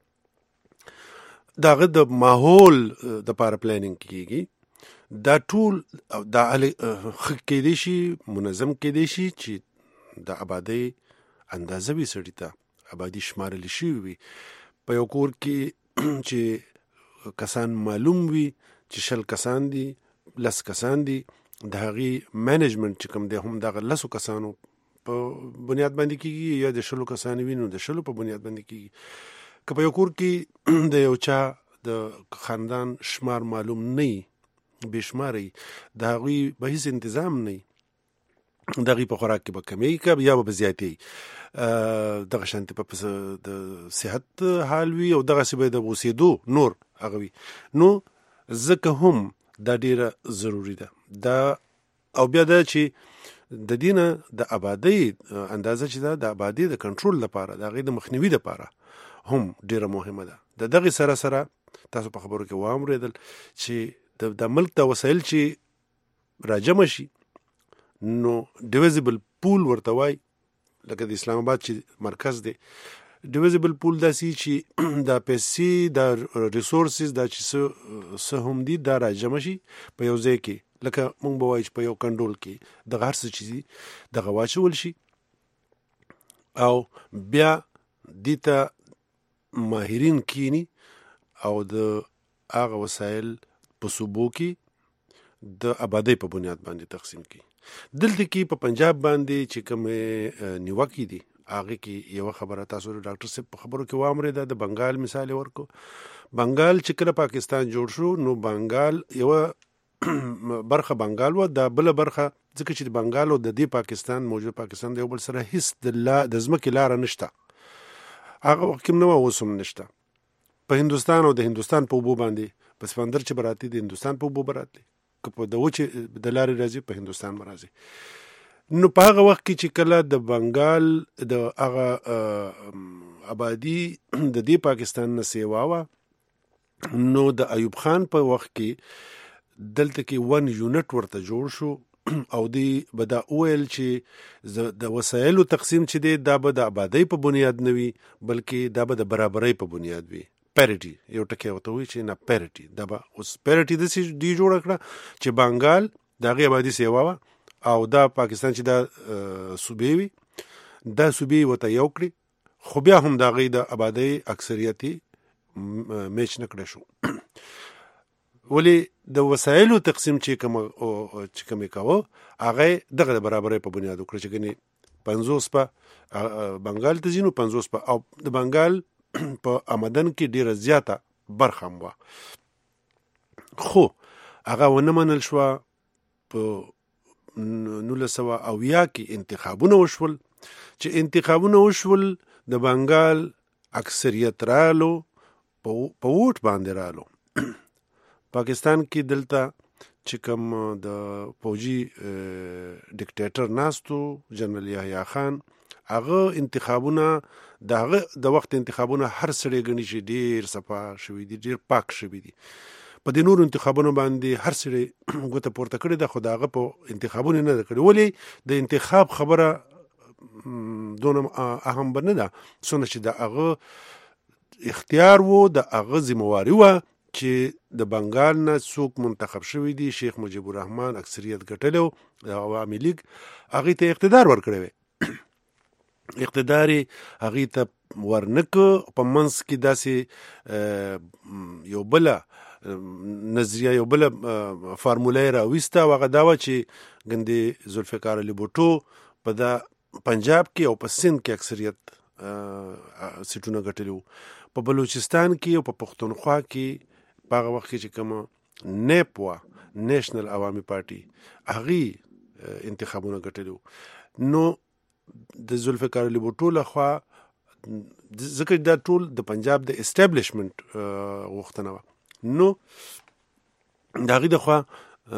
د هغه د ماحول دپاره پلانینګ کېږي. دا ټول دا ښه کېدی شي، منظم کېدی شي چې د آبادۍ اندازه وي، سړي ته آبادي شمارلی شوي وي. په یو کور کې چې کسان معلوم وي چې 10 کسان دي، 10 کسان دي، د هغې مینجمنټ چې کوم دی هم دغه 10 کسانو په بنیاد باندې کېږي، یا د 10 کسانو وي نو د 10 په بنیاد باندې کېږي. که په یو کور کې د یو چا د خاندان شمار معلوم نه وي، بې شماره وي، د هغوی به هېڅ انتظام نه وي، د هغوی په خوراک کې به کمی یا به زیاتې دغه شانتې په د صحت حال وي، او دغسې به د اوسېدو نور هغه وي. نو ځکه هم دا ډیره ضروری ده. دا او بیا دا چې د دې نه د آبادۍ اندازه چې ده، د آبادۍ د کنټرول لپاره، د هغې د مخنیوي لپاره هم ډیره مهمه ده. د دغې سره سره تاسو په خبرو کې واورېدل چې د ملک د وسایل چې راجمع شي نو ډیویزبل پول ورته وایي، لکه د اسلام آباد چې مرکز دی. ډیویزبل پول داسې چې دا پیسې، دا ریسورسز، دا چې څه هم دي، دا راجمع شي په یو ځای کې، لکه مونږ به وایو چې په یو کنډول کې دغه هر څه چې دي دغه واچول شي، او بیا دې ته ماهرین کینی او د هغه وسایل په صوبو کې د آبادۍ په بنیاد باندې تقسیم کړي. دلته کې په پنجاب باندې چې کومې نیوکې دي، هغه کې یو خبره تاسو د ډاکټر صاحب په خبرو کې واورېده، د بنګال مثال ورکو. بنګال چې کله پاکستان جوړ شو نو بنګال یو برخه بنګال و، دا بل برخه ځکه چې د بنګال او د دې پاکستان موجود پاکستان د یو بل سره هیڅ د ځمکې لاره نشته، هغه وخت کې نه و، اوس هم نشته. په هندوستان او د هندوستان په اوبو باندې په سمندر چې براتي د هندوستان په اوبو براتي، که په د وچې د لارې راځي په هندوستان برازي. نو په هغه وخت کې چې کله د بنګال د هغه آبادی د دې پاکستان نه سیوا وه، نو د ایوب خان په وخت کې دلته کې 1 یونټ ورته جوړ شو، او دی به دا وویل چې د وسایلو تقسیم چې دی دا به د آبادۍ په بنیاد نه وي، بلکې دا به د برابرۍ په بنیاد وي. پیرټي یو ټکی ورته وایي چې نه پیرټي، دا به اوس پیرټي داسې دی جوړه کړه چې بنګال د هغې آبادي سیوا وه، او دا پاکستان چې دا صوبې وي، دا صوبې ورته یو کړي، خو بیا هم د هغې د آبادۍ اکثریتي میچ نه کړی شو. ولې د وسایلو تقسیم چې کومې کوه هغه دغه د برابرۍ په بنیاد وکړه، چې ګنې 50 په بنګال ته ځي، نو 50 په، او د بنګال په آمدن کې ډیره زیاته برخه هم وه، خو هغه ونه منل شوه. په 1970 کې انتخابونه وشول، چې انتخابونه وشول د بنګال اکثریت رالو په ووټ باندې رالو. پاکستان کې دلته چې کوم د فوجي ډیکټیټر ناستو جنرال یحیی خان، هغه انتخابونه د وخت انتخابونه هر سړی ګڼي چې ډیر صفا شوي دي، ډیر پاک شوي دي. په دې نورو انتخابونو باندې هر سړی ګوته پورته کړې ده، خو د هغه په انتخابونو نه ده کړې. ولې د انتخاب خبره دونه اهم به نه ده څونه چې د هغه اختیار و، د هغه ذمهواري وه چې د بنګال نه څوک منتخب شوي دي. شیخ مجیب الرحمن اکثریت ګټلی و، د عوامي لیگ هغې ته اقتدار ورکړی وی، اقتدار یې هغې ته ورنکه. په منځ کې داسې یو بله نظریه، یو بله فارموله یې راویسته، او هغه دا وه چې ګندې ذوالفقار علي بوټو په دا پنجاب کې او په سند کې اکثریت سیټونه ګټلي وو. په بلوچستان کې او په پښتونخوا کې په هغه وخت کې چې کومه نیپ وه، نیشنل عوامي پارټي، هغې انتخابونه ګټلي وو. نو د ذوالفقار علي بوټو لخوا، ځکه دا ټول د پنجاب د اسټابلیشمنټ غوښتنه وه، نو د هغې دخوا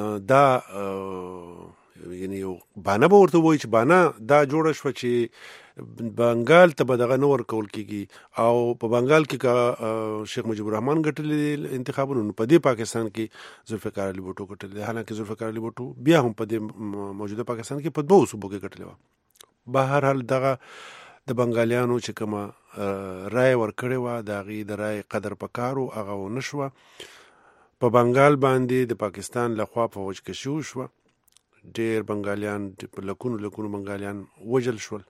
دا یعنی یو بانه به ورته وایي چې بانه دا جوړه شوه چې بنگال ته به دغه نه ورکول کېږي او په بنگال کې شیخ مجیب الرحمن ګټلې انتخابونه په دې پاکستان کې ذوالفقار علي بوټو ګټلې، حالانکه ذوالفقار علي بوټو بیا هم په دې موجوده پاکستان کې په 2 صوبو کې ګټلې وه. به هر حال دغه د بنگالیانو چې کومه رای ورکړې وه د هغې د رای قدر پکار و، هغه ونه شوه. په بنگال باندې د پاکستان لخوا په وچکشي وشوه، ډېر بنگالیان په لکونو بنگالیان وجل شول،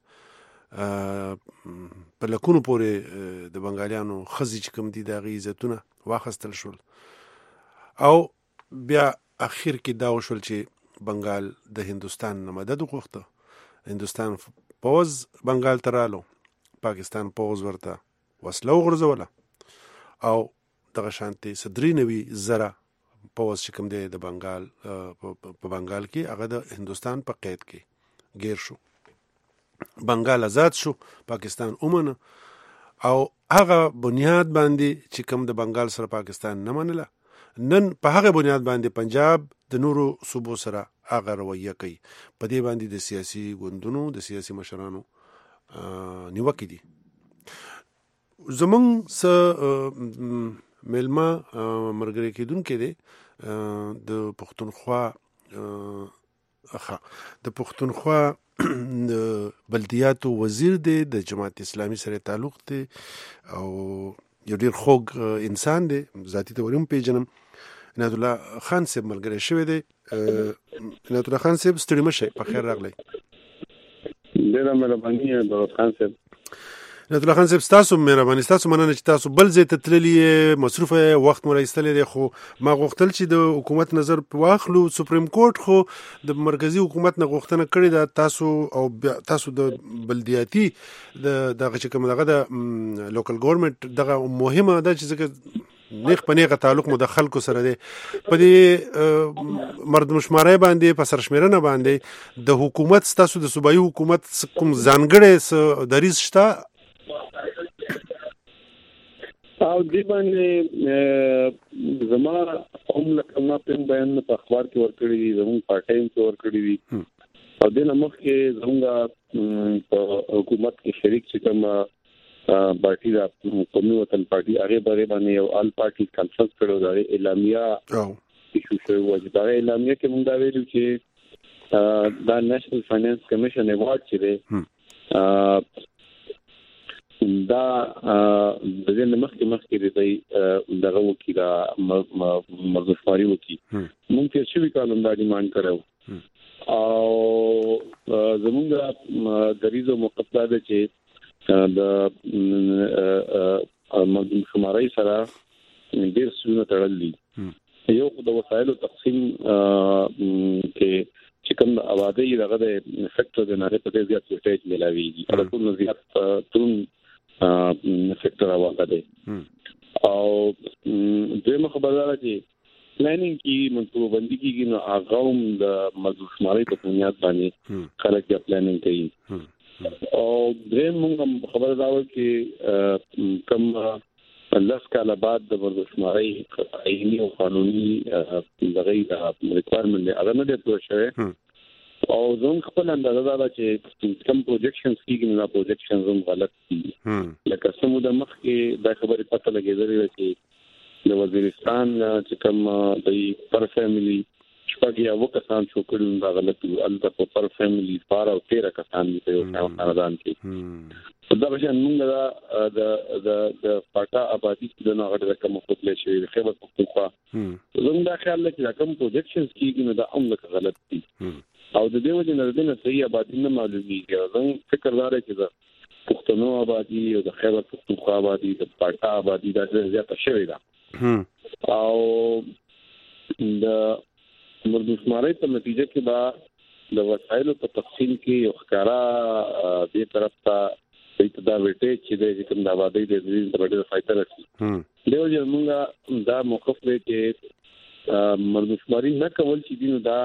په لکونو پورې د بنگالیانو ښځې چې کوم دي د هغې عزتونه واخیستل شول او بیا اخر کې دا وشول چې بنگال د هندوستان نه مدد وغوښته. هندوستان پوز بنگال ته رالو، پاکستان پوز ورته وسله وغورځوله او دغه شانتې 93,000 پوز چې کوم دی د بنگال په بنگال کې هغه د هندوستان په قید کې گیر شو. بنگال آزاد شو، پاکستان اومنه او هغه بنیاد باندې چې کوم د بنگال سره پاکستان نه منله، نن په هغه بنیاد باندې پنجاب د نورو صوبو سره هغه رویه کوي. په دې باندې د سیاسي ګوندونو د سیاسي مشرانو نیوکې دي. زمونږ څه میلمه مرګري کېدونکي دی د پښتونخوا د بلدیاتو وزیر دی، د جماعت اسلامي سره تعلق دی او یو ډېر خوږ انسان دی، ذاتي طور هم پیژنم. عنایت الله خان صاحب ملګری شوی دی. عنایت الله خان صاحب ستړي مه شئ، په خیر راغلی. ډېره مهرباني دولت خان صاحب. عنایت الله خان صاحب ستاسو مهرباني، ستاسو مننه چې تاسو بل ځای ته تللي مصروفه وخت مو راایستلی دی، خو ما غوښتل چې د حکومت نظر واخلو. سپریم کورټ خو د مرکزي حکومت نه غوښتنه کړې ده تاسو او تاسو د بلدیاتي دغه چې کوم دغه د لوکل ګورنمنت دغه مهمه ده چې ځکه نیغ په نیغه تعلق مو د خلکو سره دی، په دې مردمشمارۍ باندې په سرشمېرنه باندې د حکومت ستاسو د صوبایي حکومت کوم ځانګړی دریځ شته؟ او دې باندې زما هم لکه ما په بیان په اخبار کې ورکړی دي، زموږ پارټۍ کې ورکړی دي او د نمخ کې زموږ په حکومت کې شریک چې کوم پارټي د قومي وطن پارټي هغه باندې یو آل پارټي کانفرنس کړو، دا اعلامیه ایشو شوی و. دا اعلامیه کې موږ دا ویلو چې دا نېشنل فاینانس کمیشن ایوارډ چې دی دا د دې مخکې دی دغه وکي دا مرزشماري وکي مونږ چې شوي کالم دا ډیماند کړو او زمونږ دریزو مقصد ده چې د مرزشماري سره ډېر څه تړل دي. یو د وسایلو تقسیم کې چې کوم د آبادی دغه د فیکټر د نړۍ په ډېر زیات ویټیج ملاويږي، په ټول زیات ترون فیکټر واقع دی. او دغه خبردار چې پلانینګ کې منصوبه بندي کیږي نو هغه هم د مرزشماري په بنیاد باندې خلک یې پلانینګ کوي. او درې موږ خبردار چې کوم لس کاله بعد د مرزشماري آئینی او قانوني دغه ریکوایرمنټ دی هغه نه دی پوره شوی او زموږ خپل اندازه دا چې کوم پروجیکشنز کېږي نو پروجیکشنز هم غلط دي. لکه څنګه د مخ کې دا خبره پته لګېدلې چې د وزیرستان چې کوم د پر فیملی شپږ یا وکسان شو کړي دا غلط دي، البته پر فیملی 12 او 13 کسان دي په یو خاندان کې. دا به موږ د پاکا آبادی د نغړ د کوم خپل شي د خیبر پختونخوا زموږ دا خیال لکه دا کوم پروجیکشنز کېږي نو دا هم لکه غلط دي او د دې وجه نه د صحیح آبادی نه معلومیږي. زه فکر لرم چې د پښتنو آبادی او د خیبر پختونخوا آبادی د پاکا آبادی دا زیاته شوې ده او د مردمشمارۍ په نتیجه کې دا د وسایلو په تقسیم کې یو ښکارا دې طرف ته دا ویټیج چې د کوم د آبادی د دې په ډېر فائدہ رسي. دیو چې موږ دا موقف لري چې مردمشماري نه کول چې دینو دا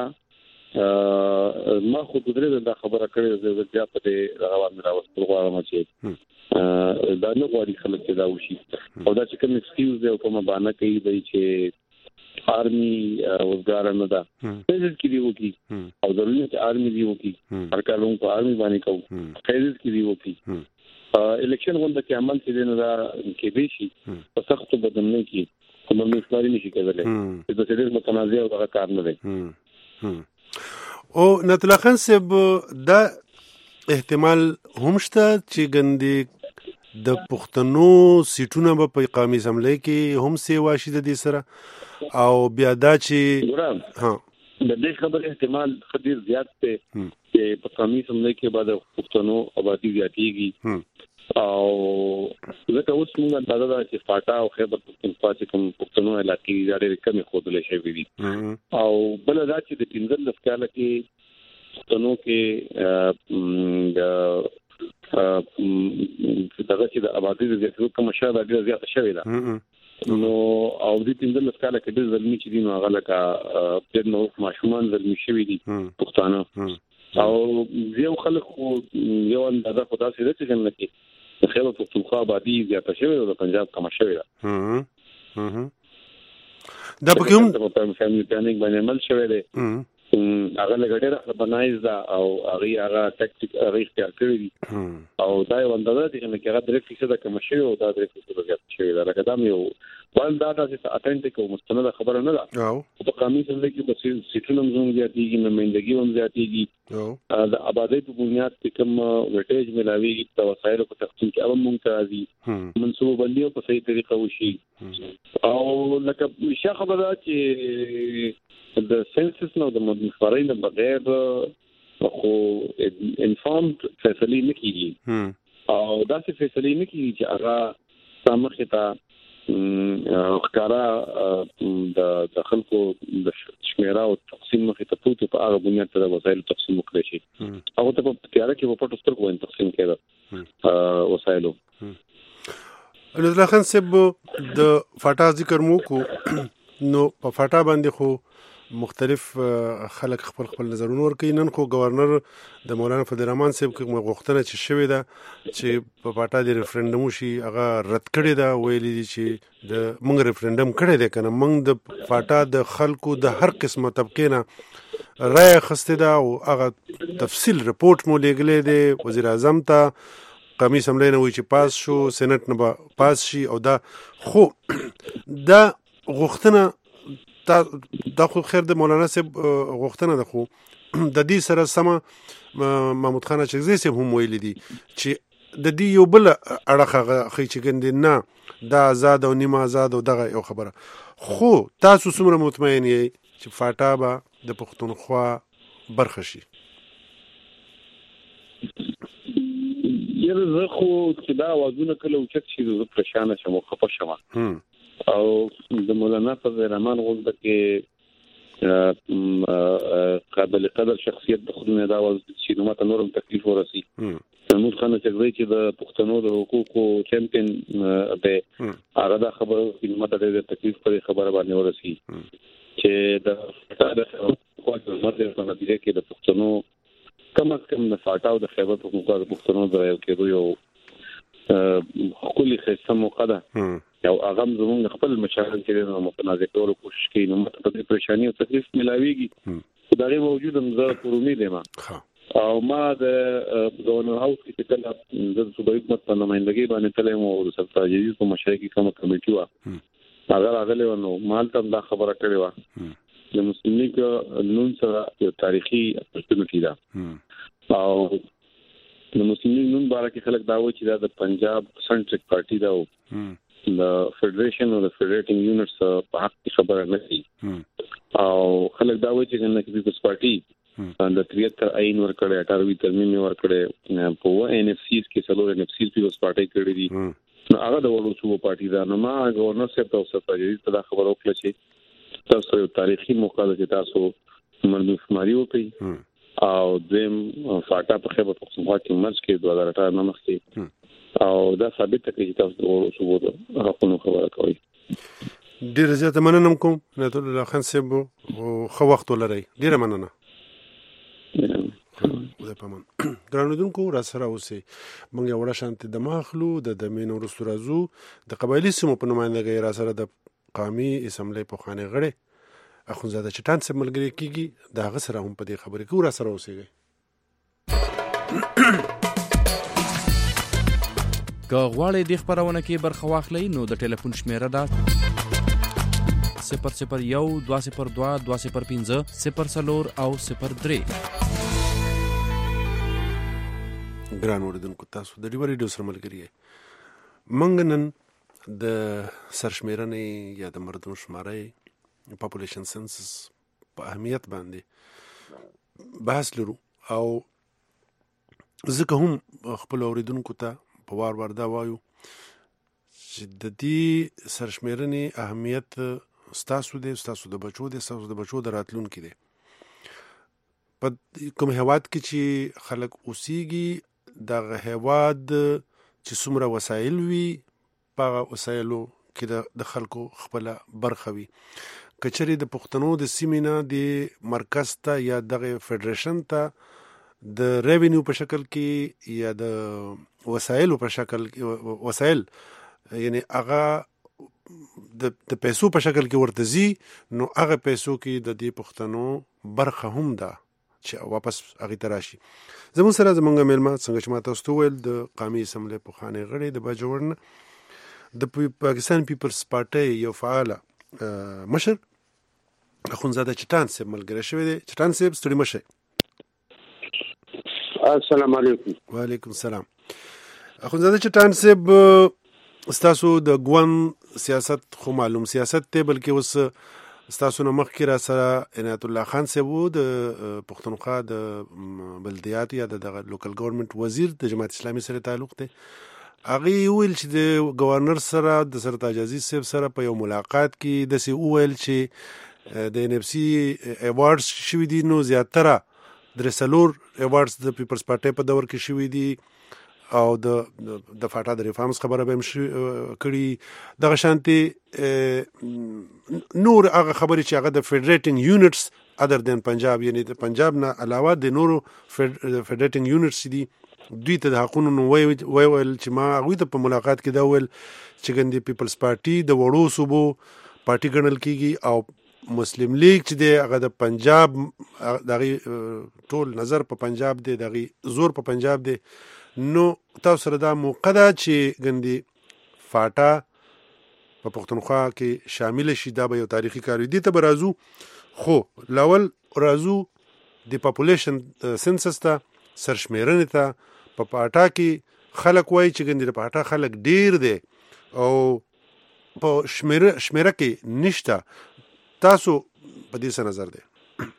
ما خو درې دا خبره کړې ده چې په دې روان راوستل غواړم چې دا نه غواړي خلک چې دا وشي او دا چې کوم ایکسکیوز دی او کومه بهانه کوي چې آرمي وزګار نه ده فیض کې دی وکی او ضروري چې آرمي دی وکی هر کارون په آرمي باندې کوم فیض کې دی وکی الیکشن غونډه کې عمل چې نه دا کې به شي په سختو بدلنه کې کوم مشکل نشي کېدلی چې د ډېر متنازع او دغه کار نه دی او نطلق خان صاحب دا احتمال هم شته چې ګندې د پښتنو سیټونه به په قومي اسمبلی کې هم سیوا شي د دې سره او بیا دا چې ها د دې خبر احتمال خطر زیات دی چې په قومي اسمبلی کې بعد پښتنو آبادی زیاتېږي او زه اوس موږ اندازه ده چې فاټا او خیبر پختونخوا چې کوم پښتنو علاقې ډېرې کمې ښودلې شوې دي او بل دا چې د 15 کال کې پښتنو کې دغه چې د آبادی د زیاتېدو کوم شاده ډېره زیاته شوې ده نو او د 15 کال کې د ظلمي چې دي نو هغه لکه ډېر نو ماشومان ظلمي شوي دي پښتانه او یو خلک یو اندازه خدا سي د څنګه کې د خیبر پختونخوا آبادی زیاته شوې او د پنجاب کم شوې ده دا پکې هم په فیملی پلانینګ باندې عمل شوی دی هغه لګډه بنایز دا او هغه ټیکټیک هغه اختیار کړی دي او دا یو اندازه دي چې هغه درې فیصد کم شوی او دا درې فیصد زیات شوی دا لکه دا یو ول دا چې اتنټیک او مستند خبره نه ده او په قومي اسمبلی کې په سیټونو زموږ زیاتېږي نمائندګي هم زیاتېږي د آبادی په بنیاد کې کوم وټیج ملاوي د وسایلو په تقسیم کې هم ممتازي منصوبه بندي په صحیح طریقه وشي او لکه شي خبره چې د سنسس نو د مخبرین بغیر خو انفورمد فیصله نه کیږي او دا څه فیصله نه کیږي چې هغه سمخه تا خکارا د خلکو د شمیره او تقسیم مخې ته پوتې په هغه بنیاد ته د وسایلو تقسیم وکړي شي هغه ته په تیاره کې په پټو سترګو باندې تقسیم کېده وسایلو نطلق خان صاحب د فاټا ذکر مو کو نو په فاټا باندې خو مختلف خلک خپل نظرونه ورکوي نن خو گورنر د مولانا فضل الرحمن صاحب کوم غوښتنه چې شوې ده چې په پاټا د ریفرندوم شي هغه رد کړي دا ویلي دي چې د موږ ریفرندوم کړی دی کنه موږ د پاټا د خلکو د هر قسمه طبقه نه رائے اخیستې ده او هغه تفصیل رپورټ مو لیږلی دی وزیر اعظم ته قومي اسمبلی نه وایي چې پاس شو سېنات نه به پاس شي او دا خو دا غوښتنه دا خو خیر د مولانا صاحب غوښتنه ده خو د دې سره سمه محمود خان اچکزی صاحب هم ویلي دي چې د دې یو بل اړخ خې چې ګندې نه دا آزاد او نیمه آزاد او دغه یو خبره خو تاسو څومره مطمئن یې چې فاټا به د پښتونخوا برخه شي یره زه خو چې دا وازونه کله اوچت شي زه پریشانه شم او خفه شم او د مولانا فضل الرحمن غوښتنه کې قابل قدر شخصیت د خودنه دا وز چې نو ماته نورم تکلیف ورسي محمود خان چې د پښتنو د حقوقو چمپیون به هغه دا خبره چې ماته د تکلیف پر خبره باندې ورسي چې د خپل ماده په نتیجه کې د پښتنو کم از کم د فاټاو د خیبر پختونخوا د پښتنو د یو کېدو یو خولي خصه موقع ده او هغه زموږ خپل مشاهده کې نو متنازع کولو کوشش کوي نو مته د پریشانی او تکلیف ملاويږي خدای موجود هم زه پر امید یم او ما د گورنر هاوس کې کله د صوبایي حکومت په نمائندګۍ باندې تلم او د سلطنت جدید په مشرۍ کې کومه کمیټي و هغه راغلی و نو مال ته دا خبره کړې و د مسلم لیگ نون سره یو تاریخي اپورچونټی ده او د مسلم لیگ نون باره کې خلک دا وایي چې دا د پنجاب سنټریک پارټي ده او د فدریشن او د فدریټینګ یونټس په حق کې خبره نه کوي او خلک دا وایي چې د پیپلز پارټي د 73 عین ور کړی 18 ترمیم ور کړی په ان اف سیز کې څلور ان اف سیز پیپلز پارټي کړی دي نو هغه د وړو صوبو پارټي دا نو ما گورنر صاحب ته اوسه جدي دا خبر وکړه چې تاسو یو تاریخي موقع ده چې تاسو مرموز ماري وکړي او دیم فاټا په خیبر پختونخوا کې مرز کې 2018 نه مخکې او دا ثابت کوي چې تاسو ورو صوبو ته حقونه خبره کوي ډیر زیاته مننه کوم نعمت الله خان صاحب او خو وخت ولري ډیر مننه خدای پامان ګرانودونکو را سره اوسئ موږ یو وړه شانتي د ماخلو د مین ورستو راځو د قبایلی سیمو په نمائندګۍ را سره د قومي اسمبلی په خانه غړي اخونزاده چټان سره ملګری کیږي دا هغه سره هم په دې خبرې کې ورا سره اوسېږي. که غواړئ د خبرونه کې برخه واخلئ نو د ټلیفون شمیره ده 001 202 205 04 او 03. ګران اوریدونکو تاسو د ډیو ریډیو سره ملګری یې. موږ نن د سرشمیرنې یا د مردم شمارې پاپولیشن سنسس په اهمیت باندې بحث لرو او ځکه هم خپل اوریدونکو ته په وار دا وایو چې د دې سرشمیرنې اهمیت ستاسو دی، ستاسو د بچو دی، ستاسو د بچو د راتلونکي دی. په کوم هیواد کې چې خلک اوسېږي دغه هیواد چې څومره وسایل وي په وسایلو کې د خلکو خپل برخه وي. کچري د پښتنو د سیمې نه د مرکز ته یا دغه فدریشن ته د ریونیو په شکل کې یا د وسایلو په شکل وسایل یعنی هغه د پیسو په شکل کې ورته زی، نو هغه پیسو کې د دې پښتنو برخه هم ده چې واپس هغه تراشي. زموږ سره زمونږ مېلمه څنګه چې ما تاسو ته ویل د قومي اسمبلی پخوانی غړی د باجوړ نه د پاکستان پیپلز پارټي یو فعال مشر اخونزاده چټان صاحب ملګری شوی دی. چټان صاحب ستړي مشه. السلام علیکم. وعلیکم السلام. اخونزاده چټان صاحب ستاسو د ګوند سیاست خو معلوم سیاست ته بلکې اوس ستاسو نه مخکې را سره عنایت الله خان صاحب د پښتونخوا د بلدیات یا د لوکل ګورنمنت وزیر د جماعت اسلامي سره تعلق دی. هغه ویل چې د گورنر سره د سرتاج عزیز صاحب سره په یو ملاقات کې داسې ویل چې د ان اف سی ایوارډز شوي دي، نو زیاتره درسلور ایوارډز د پیپلز پارټي په دور کې شوي دي او د فاټا د ریفارمز خبره به کړي. دغه شانتي نور هغه خبرې چې هغه د فیډریټینګ یونټس ادر دین پنجاب یعنی د پنجاب نه علاوه د نورو فیډریټینګ یونټس دي دوی ته د حقونو نو ویل چې ما هغوی ته په ملاقات کې دا ویل چې ګندې پیپلز پارټي د وړو صوبو پارټي ګڼل کېږي او مسلم لیگ چې دی هغه د پنجاب دغه ټول نظر په پنجاب دی، دغه زور په پنجاب دی. نو تاسو سره دا موقع ده چې ګندې فاټا په پښتونخوا کې شامل شي. دا به یو تاریخي کار وي. دې ته به راځو، خو لاول راځو د پاپولیشن سنسس ته، سرشمیرنې ته. په پاټا کې خلک وایي چې ګندې د پاټا خلک ډیر دی او په شمیره کې نشته. تاسو په دې څه نظر دی؟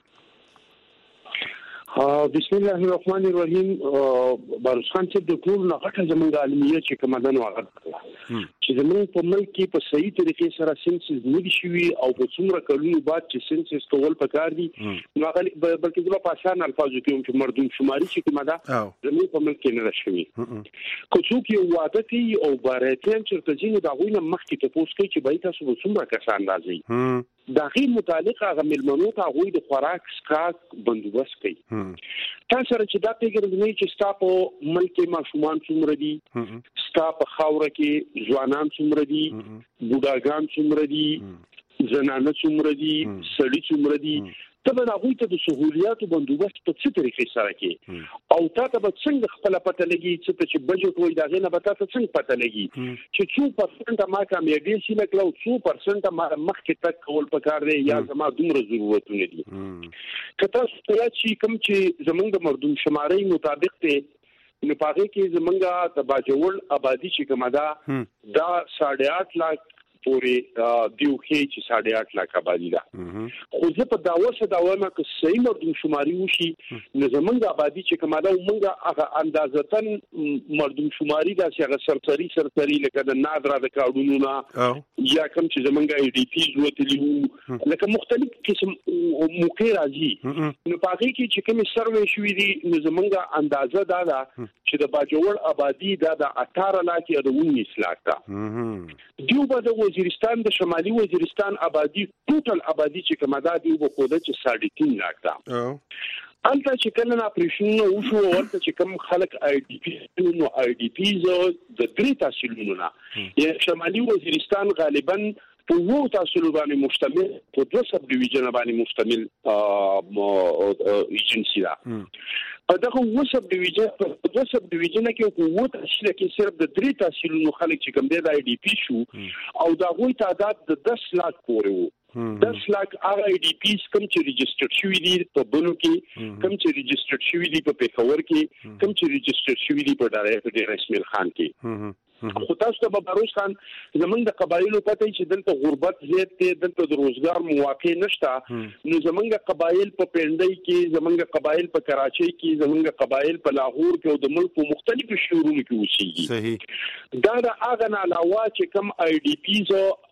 بسم الله الرحمن الرحیم. باروس خان چې د ټول نه غټه زموږ عالمیه چې کومدن وغږ چې زموږ په ملک کې په صحیح طریقې سره سنسس نه دي شوي او په څومره کلونو بعد چې سنسس کول پکار دي، نو هغه بلکې زما په آسان الفاظو کې چې مردم شماري چې کومه ده زموږ په ملک کې نه شوي. که څوک یو واده کوي او باراتیان چېرته ځي نو د هغوی نه مخکې تپوس کوي چې بهی تاسو به څومره کسان راځئ. د هغې متعلق هغه مېلمنو ته هغوی د خوراک څښاک بندوبست کوي. تا سره چې دا پیژندنې چې ستا په ملک کې ماشومان څومره دي، ستا په خاوره کې ځوانان څومره دي، بوډاګان څومره دي، زنانه څومره دي، سړي څومره دي، ته به هغوی ته د سهولیاتو بندوبست په څه طریقې سره کې او تا ته به څنګه خپله پته لګي څه ته چې بجټ وایي د هغې نه به تا ته څنګه پته لګي چې څو پرسنټه ما کامیابي حاصله کړه او څو پرسنټه ما مخکې تګ کول پکار دی یا زما دومره ضرورتونه دي. که تاسو ته یاد شي کوم چې زموږ د مردم شمارۍ مطابق دی نو په هغې کې زموږ د باجوړ آبادي چې کومه ده دا 8.5 لاک پورې دیوخې چې 8.5 لاک آبادي ده. خو زه په دعوه وایم که صحیح مردم شماري وشي نو زموږ آبادي چې کومه ده موږ هغه اندازتن مردم شماري داسې هغه سرسري لکه د نادره د کارډونو نه یا کوم چې زموږ ای ډي پیز وتلي وو لکه مختلف قسم موقع راځي نو په هغې کې چې کومې سروې شوي دي نو زموږ اندازه دا ده چې د باجوړ آبادي دا د 18 لاک یا د 19 لاک ده. دیو به د وزیرستان د شمالي وزیرستان آبادي ټوټل آبادي چې کومه ده دیو به خوده چې 3.5 لاک ده. هلته چې کله نه اپریشنونه وشو هلته چې کوم خلک آی ډي پي نو آی ډي پیز د 3 تحصیلونو نه یا شمالي وزیرستان غالبا په وو تاسو باندې مشتمل په 2 سب ډیویژن باندې مشتمل ایجنسی ده په دغه وو سب ډیویژن په 2 سب ډیویژن کې وو تحصیل کې صرف د 3 تحصیلونو خلک چې کوم دی د آی ډی پی شو او دا غوي تعداد د 10 لک پورې وو 10 لک آی ډی پی کوم چې ريجستره شوی دي په بنو کې کوم چې ريجستره شوی دي په پیښور کې کوم چې ريجستره شوی دي په ډایرکټ اسماعیل خان کې خو تاسو ته بروز خان زمونږ د قبایلو پته چې دلته غربت زیات دی دلته د روزګار مواقع نشته نو زمونږ قبایل په پنډۍ کې زمونږ قبایل په کراچۍ کې زمونږ قبایل په لاهور کې او د ملک په مختلفو شهرونو کې اوسېږي صحیح دا د هغه نه علاوه چې کم آی ډی پیز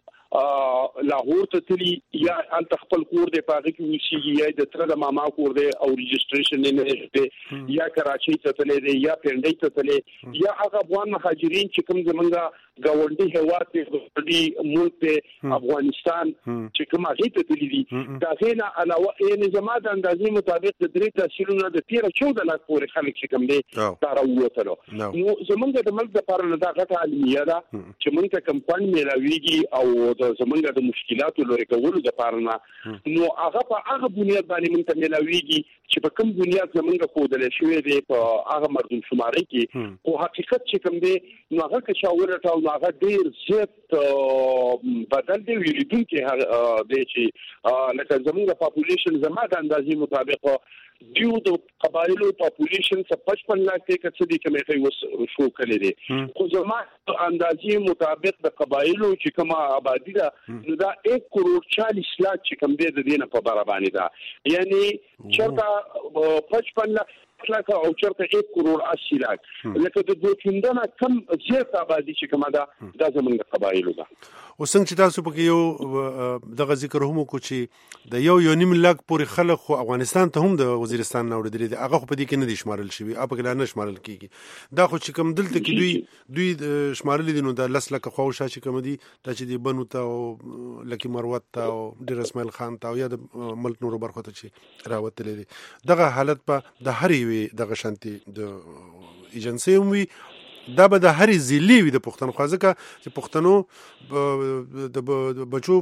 لاهور ته تلی یا ان خپل کور دی پاږي کې وشي یا د تر د ماما کور دی او ريجستریشن نه دی یا کراچۍ ته تللی دی یا پنډۍ ته تللی یا هغه افغان مهاجرین چې کوم زمونږ گاونډي هواد دی ملک ته افغانستان چې کوم هغه ته تللی دي دا غینه علاوه یې زما د اندازې مطابق د 3 تحصیلونو د 13-14 لک پورې خلک چې کوم دی دا راووتلو نو زمونږ د ملک لپاره نه دا غټه عالمیه ده چې موږ ته کمپاین ملاويږي او زمونږ د مشکلاتو لري کولو د لپاره نو هغه په هغه بنیاد باندې موږ ته ملاويږي چې په کوم بنیاد زمونږ خودل شوې دی په هغه مردم شماري کې او حقیقت چې کوم دی نو هغه که شاوره تاو هغه ډیر زیات بدل دی ویلونکي دی چې لکه زمونږ پاپولیشن زما د اندازې مطابق دیو د قبایلو پاپولیشن 55 لک ته کڅ دي کومه شو کړی دي خو زما اندازې مطابق د قبایلو چې کومه آبادی ده نو دا 1 کروڑ 40 لک چې کوم دی د دینه په بار باندې ده یعنی چرته 55 لک او چرته 1 کروڑ 80 لک لکه د دوه چندانه کم زیات آبادی چې کومه ده د زمونږ قبایلو ده او څنګه چې تاسو پکې یو دغه ذکر هم کو چې د یو نیم لک پورې خلک خو افغانستان ته هم د وزیرستان نه وړي دي هغه خو په دې کې نه دي شمارل شوی اپ کې نه شمارل کیږي دا خو چې کوم دلته کې دوی شمارل دي نو د لس لک خو شا چې کوم دي چې دی بنو ته او لکی مروت ته او ډیر اسماعیل خان ته او یا د ملک نور برخه ته چې راوتل دي دغه حالت په د هرې وی دغه شانتي د ایجنسی وي دا به د هرې ضلع وي د پښتونخوا ځکه چې پښتنو د بچو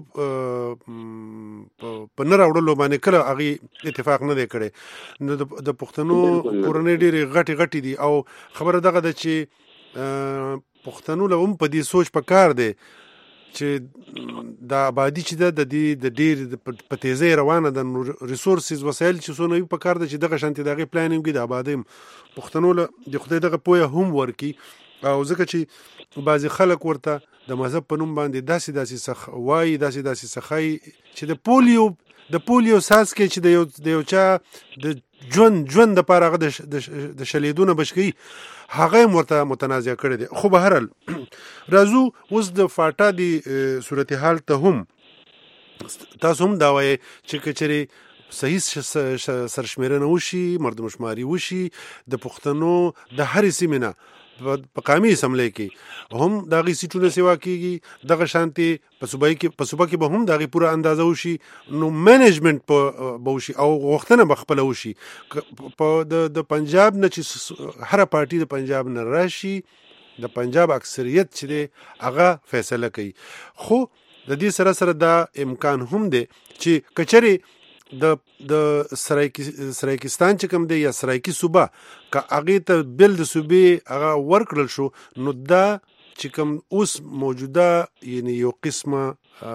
په نه راوړلو باندې کله هغه اتفاق نه دی کړی نو د پښتنو کورنۍ ډېرې غټې دي او خبره دغه ده چې پښتنو له هم په دې سوچ پکار دی چې د آبادی چې د ډېر په تیزی روانه د ریسورسز وسایل چې څونه وي پکار ده چې دغه شانتي دغه پلانینګ د آبادی پښتنو له د خدای دغه پوهه هم ورکی او ځکه چې بعضی خلک ورته د مذهب په نوم باندې داسې سخای چې د پولیو ساس کې چې د یو چا د ژوند د پاره د شلیدونه بشکی هغه مرته متنازع کړی دی خو به هرل رازو اوس د فاټا دی صورتحال ته هم تاسو هم دا وایي چې کچري صحیح سرشمیرنه وشي مردمشماري وشي د پښتنو د هرې سیمه په قامي اسمبلی کې هم دغه سیټونه سیوا کیږي دغه شانتي په صوبه کې به هم دغه پوره اندازه وشي نو منیجمنت په بوشي او وختونه بخپل وشي په د پنجاب نه چې هر پارټي د پنجاب نه راشي د پنجاب اکثریت چې هغه فیصله کوي خو د دې سره دا امکان هم دی چې کچري د سرایکستان چې کوم دی یا سرایکی صوبه که هغه ته بل د صوبې هغه ورکړل شو نو دا چې کوم اوس موجوده یعنی یو قسمه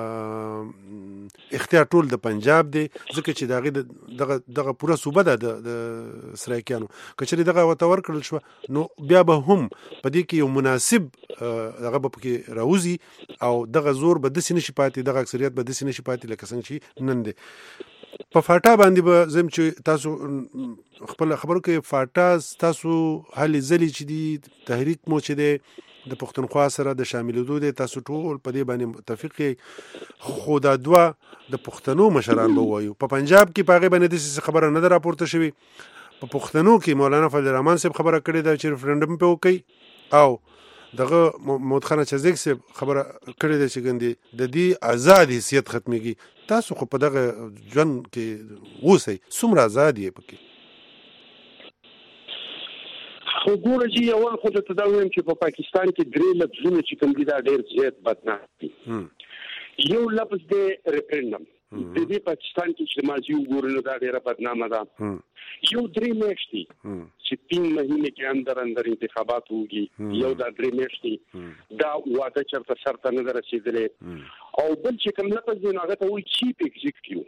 اختیار ټول د پنجاب دی ځکه چې دغه پوره صوبه ده د سرایکیانو کچري دغه وته ورکړل شو نو بیا به هم په دې کې یو مناسب دغه په کې راوځي او دغه زور به د سینې شپاتي دغه اکثریت به د سینې شپاتي لکه څنګه چې نن دی په فاټا باندې به زم چې تاسو خپل خبرو کې فاټا تاسو هلي زلي چې دی تحریک مو چې دی د پښتونخوا سره د شاملېدو د تاسو ټول په دې باندې متفق خو دا دوه د پښتنو مشران به وایو په پنجاب کې پاغه باندې د خبره نه راپورته شوی په پښتنو کې مولانا فضل الرحمن صاحب خبره کړې ده چې ریفرندم په وکي او دغه مودخانه چزیک صاحب خبره کړې ده چې ګندې د دې آزاد حیثیت ختميږي تاسو خو په دغه ژوند کې اوسئ څومره آزاد یې پکې خو ګوره چې اول خو ته دا وایم چې په پاکستان کې درې لفظونه چې کوم دي دا ډېر زیات بدنام دي یو لفظ دی ریفرندم. د دې پاکستان کې چې ماضي وګورئ دا ډیره بدنامه ده. یو 3 میاشتې چې 3 مهینې کې اندر انتخابات وږي، یو دا 3 میاشتې دا واده چرته سرته نه رسیدلې، او بل چې کوم لفظ دی هغه ته وایي چیف ایگزیکټیو.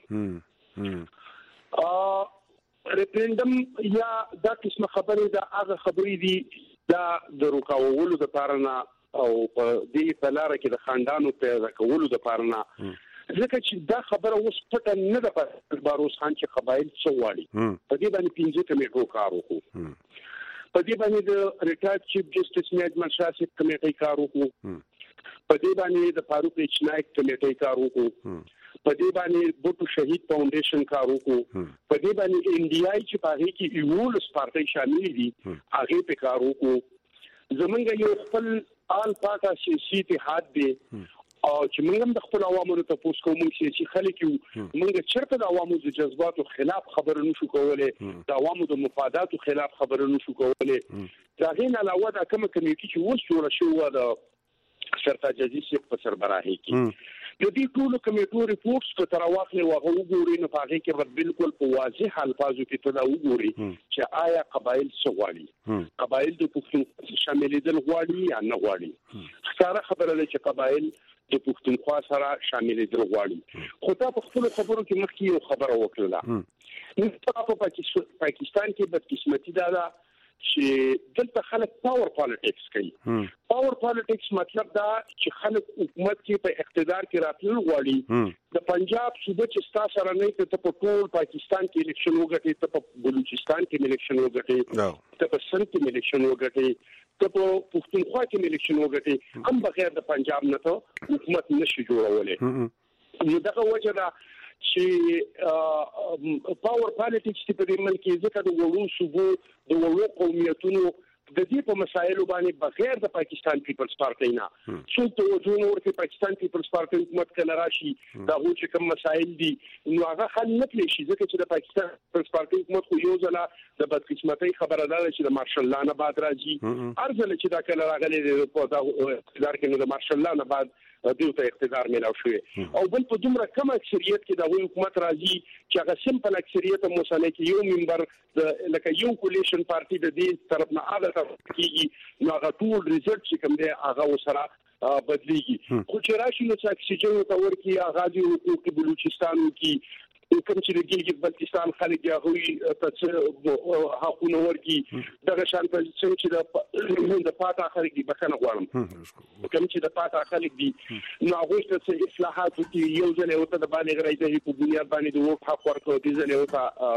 ریفرندم یا دا قسمه خبرې دا هغه خبرې دي دا د روکاوولو لپاره نه او په دې په لاره کې د خاندانو پیدا کولو لپاره نه، ځکه چې دا خبره اوس پټه نه ده په باروس خان چې قبایل څه غواړي. په دې باندې 15 کمیټو کار وکړو، په دې باندې د ریټایرډ چیف جسټس اجمل شاه صاحب کمیټې کار وکړو، په دې باندې د فاروق ایچ نایک کمیټې کار وکړو، په دې باندې بوټو شهید فاونډیشن کار وکړو، په دې باندې ان ډي آی چې په هغه کې یولس پارټي شامل دي هغه په کار وکړو. زمونږ یو خپل آل پاکا سیاسي اتحاد دی او چې موږ هم د خپل عوامو ته تاسو کوم چې خلک یو موږ چرته د عوامو د جذباتو خلاف خبره نشو کولای، د عوامو د مفاداتو خلاف خبره نشو کولای. دا غین علاوه د کوم کمیټې چې اوس جوړ شو د سرتاج عزیز په سربراهي کې د دې ټولو کمیټو ریپورټس په تر واخلې او هغه وګوري، نو هغه کې به بالکل په واضح الفاظو کې ته دا وګوري چې آیا قبایل څه غواړي، قبایل د پښتون شاملېدل غواړي یا نه غواړي. ښکاره خبره ده چې قبایل د پښتونخوا سره شاملېدل غواړي. خو تا په خپلو خبرو کې مخکې یو خبره وکړله، نو په پاکستان کې بدقسمتي دا ده چې دلته خلک پاور پالیټکس کوي. پاور پالیټکس مطلب دا چې خلک حکومت کې په اقتدار کې راتلل غواړي. د پنجاب صوبه چې ستا سره نه ته په ټول پاکستان کې الیکشن وګټي، ته په بلوچستان کې الیکشن وګټي، ته په سند کې الیکشن وګټي، ته په پښتونخوا کې الیکشن وګټي، هم بغیر د پنجاب نه ته حکومت نشي جوړولای. نو دغه وجه ده چې پاور پالیټکس په دې ملک کې ځکه د وړو صوبو د وړو قومیتونو د دې په مسایلو باندې بغیر د پاکستان پیپلز پارټي نه څوک توجه نه ورکوي. پاکستان پیپلز پارټي حکومت کله راشي دا هو چې کوم مسایل دي نو هغه حل نه کړي شي، ځکه چې د پاکستان پیپلز پارټي حکومت خو یو ځله د بدقسمتۍ خبره ده چې د مارشل لا نه بعد راځي، ارزله چې دا کله راغلي په دا اقتدار کې نو د مارشل لا نه بعد دوی ته اقتدار ملاو شوی، او بل په دومره کم اکثریت کې د حکومت راځي چې هغه سمپل اکثریت مسله کې یو ممبر د لکه یو کولیشن پارټي د دې طرف نه عادت کیږي، نو هغه ټول ریزلټ چې کوم دی هغه سره بدلیږي. خو چې راشي نو چې اکسیجن ته ورکی آغازي حقوق بلوچستان کې کوم چې د ګلګت بلتستان خلک یا هوی ته حقونه ورکی، دغه شان په چې د پاتا خلک دی بخنه غواړم کوم چې د پاتا خلک دی نو هغه ته اصلاحات کې یو ځل او ته د بالغ راځي په بنیاد باندې د وقف حق ورکو دي ځل او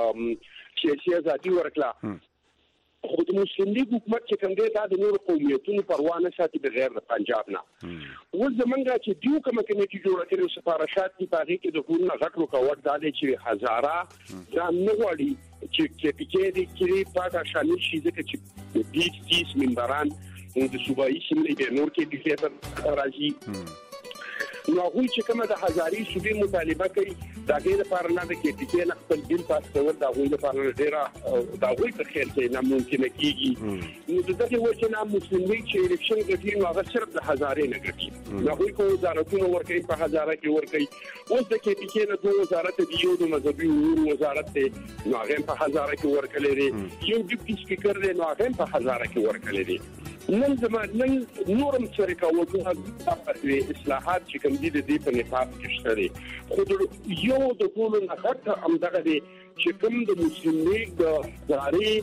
ته سیاسي ازادي ورکړه. خو د مسلم لیگ حکومت چې کوم دی دا د نورو قومیتونو پروا نه ساتي بغیر د پنجاب نه. اوس زمونږ چې دیو کومه کمیټي جوړه کړې او سفارشات دي په هغې کې د ټولو نه غټ رکاوټ دا دی چې هزاره دا نه غواړي چې کېپیکې دې کې پاته شامل شي، ځکه چې 20 ممبران د صوبایي سیمې د نور کې ډیفیټر راځي. نو هغوی چې کومه د هزاري صوبې مطالبه کوي د هغې لپاره نه د کېپیکې نه خپل بل پاس کول د هغوی لپاره ډېره د هغوی په خیال کې ناممکنه کېږي. نو د دغې وجې نه مسلم لیګ چې الیکشن ګټي نو هغه صرف د هزارې نه ګټي، نو هغوی که وزارتونه ورکوي په هزاره کې ورکوي. اوس د کېپیکې نه 2 وزارت دي، یو د مذهبي امورو وزارت دی نو هغه هم په هزاره کې ورکړلی دی، یو ډیپټي سپیکر دی نو هغه هم په هزاره کې ورکړلی دی. نن نن نورم سره کاوه اصلاحات چې کوم دي د دې په نصاب کې شته دي، خو یو د ټولو نه غټ همدغه دی چې کوم د مسلم لیگ د ادارې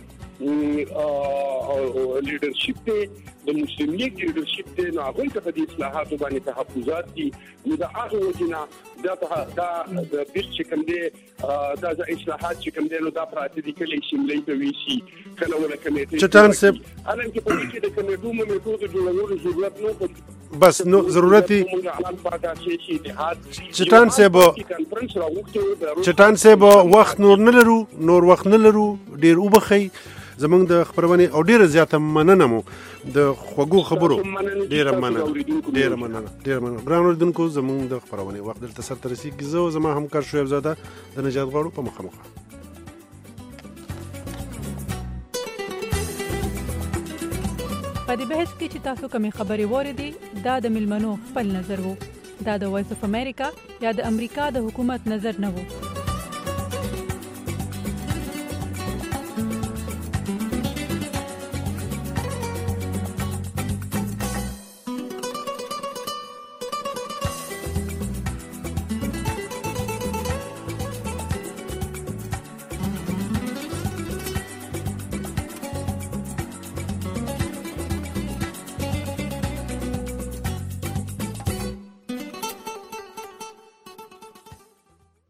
لیډرشپ دی، د مسلم لیگ لیډرشپ دی، نو هغوی ته په دې اصلاحاتو باندې تحفظات دي. نو د هغه وجې نه دا د بیل چې کوم دی دا اصلاحات چې کوم دی نو دا پراته دي کله شملې ته ویسي کله ولا کمیټې چټان صاحب حالانکه په دې کې د کمیټو میټو د جوړولو ضرورت نه بس نو ضرورتي چټان صاحب وخت نور وخت نه لرو ډیر وبخي زمونږ د خبرونه او ډیره زیاته مننه مو د خوږو خبرو ډیره مننه ګران اوریدونکو زمونږ د خبرونه وخت دلته سره ترسيږي. زه زما همکار شعیب زاده د نجات غواړو په مخامخ په دې بحث کې چې تاسو کومې خبرې واردې دا د ملمنو خپل نظر وو. دا د وایس اف امریکا یا د امریکا د حکومت نظر نه و.